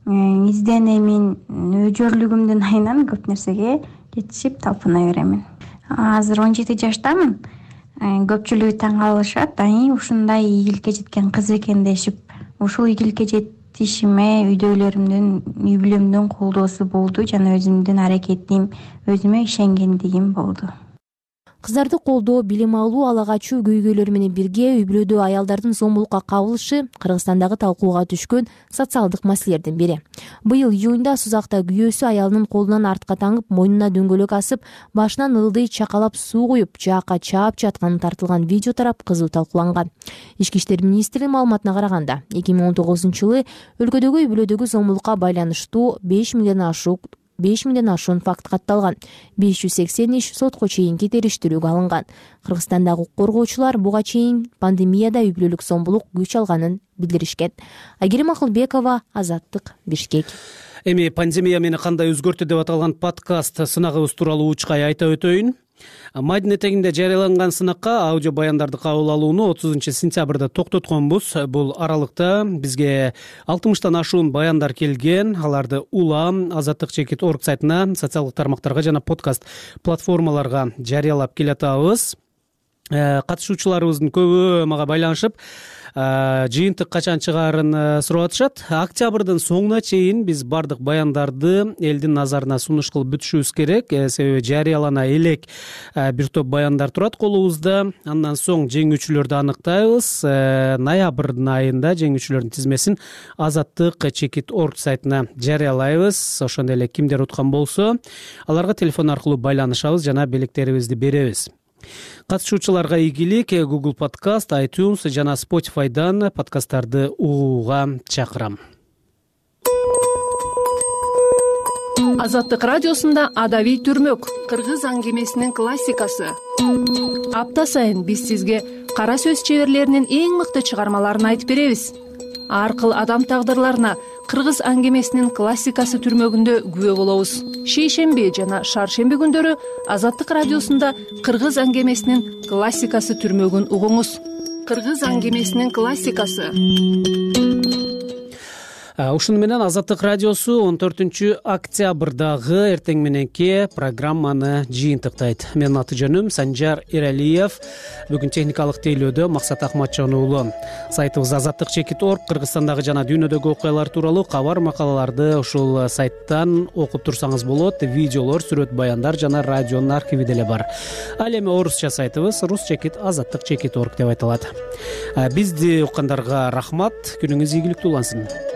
изденемин, өжөрлүгүмдүн айынан көп нерсеге жетишип талпына беремин. Азыр он жети жаштамын. Көпчүлүгү таң калышат, ай ушундай ийгиликке жеткен кыз экен дешип, ушул ийгиликке жетишиме үйдөгүлөрүмдүн, үй бүлөмдүн колдоосу болду жана өзүмдүн аракетим, өзүмө ишенгендигим болду. Кыздарды колдоо, билим алуу, ала качуу көйгөйлөрү менен бирге үй бүлөдө аялдардын зомбулукка кабылышы Кыргызстандагы талкууга түшкөн социалдык маселелердин бири. Быйыл июнда Сузакта күйөөсү аялынын колунан артка таңып, мойнуна дөңгөлөк асып, башынан ылдый чакалап суу куюп, жаакка чаап жатканы тартылган видео тарап кызуу талкууланган. Ички иштер министринин маалыматына караганда, эки миң он тогузунчу жылы өлкөдөгү үй бүлөдөгү зомбулукка байланыштуу беш миңден ашуу беш миңден ашуун факт катталган. беш жүз сексен иш сотко чейинки териштирүүгө алынган. Кыргызстандагы коргоочулар буга чейин пандемияда үй бүлөлүк зомбулук күч алганын билдиришкен. Айгерим Акылбекова, Азаттык, Бишкек. Эми пандемия мени кандай өзгөртү деп аталган подкаст сынагыбыз тууралуу учкай айта өтөйүн. Майдын этегинде жарыяланган сынакка аудио баяндарды кабыл алууну отузунчу сентябрда токтотконбуз. Бул аралыкта бизге алтымыштан ашуун баяндар келген. Аларды улам Азаттык чекит точка орг сайтына, социалдык тармактарга жана подкаст платформаларга жарыялап келатабыз. Катышуучуларыбыздын көбү мага байланышып, жыйынтык качан чыгаарын сурап атышат. Октябрдын соңуна чейин биз бардык баяндарды элдин назарына сунуш кылып бүтүшүбүз керек. Себеби жарыялана элек бир топ баяндар турат колубузда. Андан соң жеңүүчүлөрдү аныктайбыз. Ноябрдын айында жеңүүчүлөрдүн тизмесин Азаттык чекит точка орг сайтына жарыялайбыз. Ошондой эле кимдер уткан болсо, аларга телефон аркылуу байланышабыз жана белектерибизди беребиз. Катышуучуларга ийгилик. Google Podcast, iTunes жана Spotify'дан подкасттарды угууга чакырам. Азаттык радиосунда Адавий түрмөк, кыргыз аңгемесинин классикасы. Апта сайын биз сизге кара сөз чеберлеринин эң мыкты чыгармаларын айтып беребиз. Ар кыл адам тагдырларына кыргыз аңгемесинин классикасы түрмөгүндө күбө болобуз. Шейшемби жана шаршемби күндөрү Азаттык радиосунда кыргыз аңгемесинин классикасы түрмөгүн угуңуз. Кыргыз аңгемесинин классикасы. Ушуну менен Азаттык радиосу он төртүнчү октябрдагы эртең мененки программаны жыйынтыктайт. Менин аты жөнүм Санжар Эралиев. Бүгүн техникалык тейлөөдө Максат Ахматжан уулу. Сайтыбыз Азаттык чекит точка орг. Кыргызстандагы жана дүйнөдөгү окуялар тууралуу кабар макалаларды ушул сайттан окуп турсаңыз болот. Видеолор, сүрөт баяндар жана радионун архиви деле бар. Ал эми орусча сайтыбыз рус чекит азаттык чекит точка орг деп айтылат. Бизди уккандарга рахмат. Күнүңүз ийгиликтүү улансын.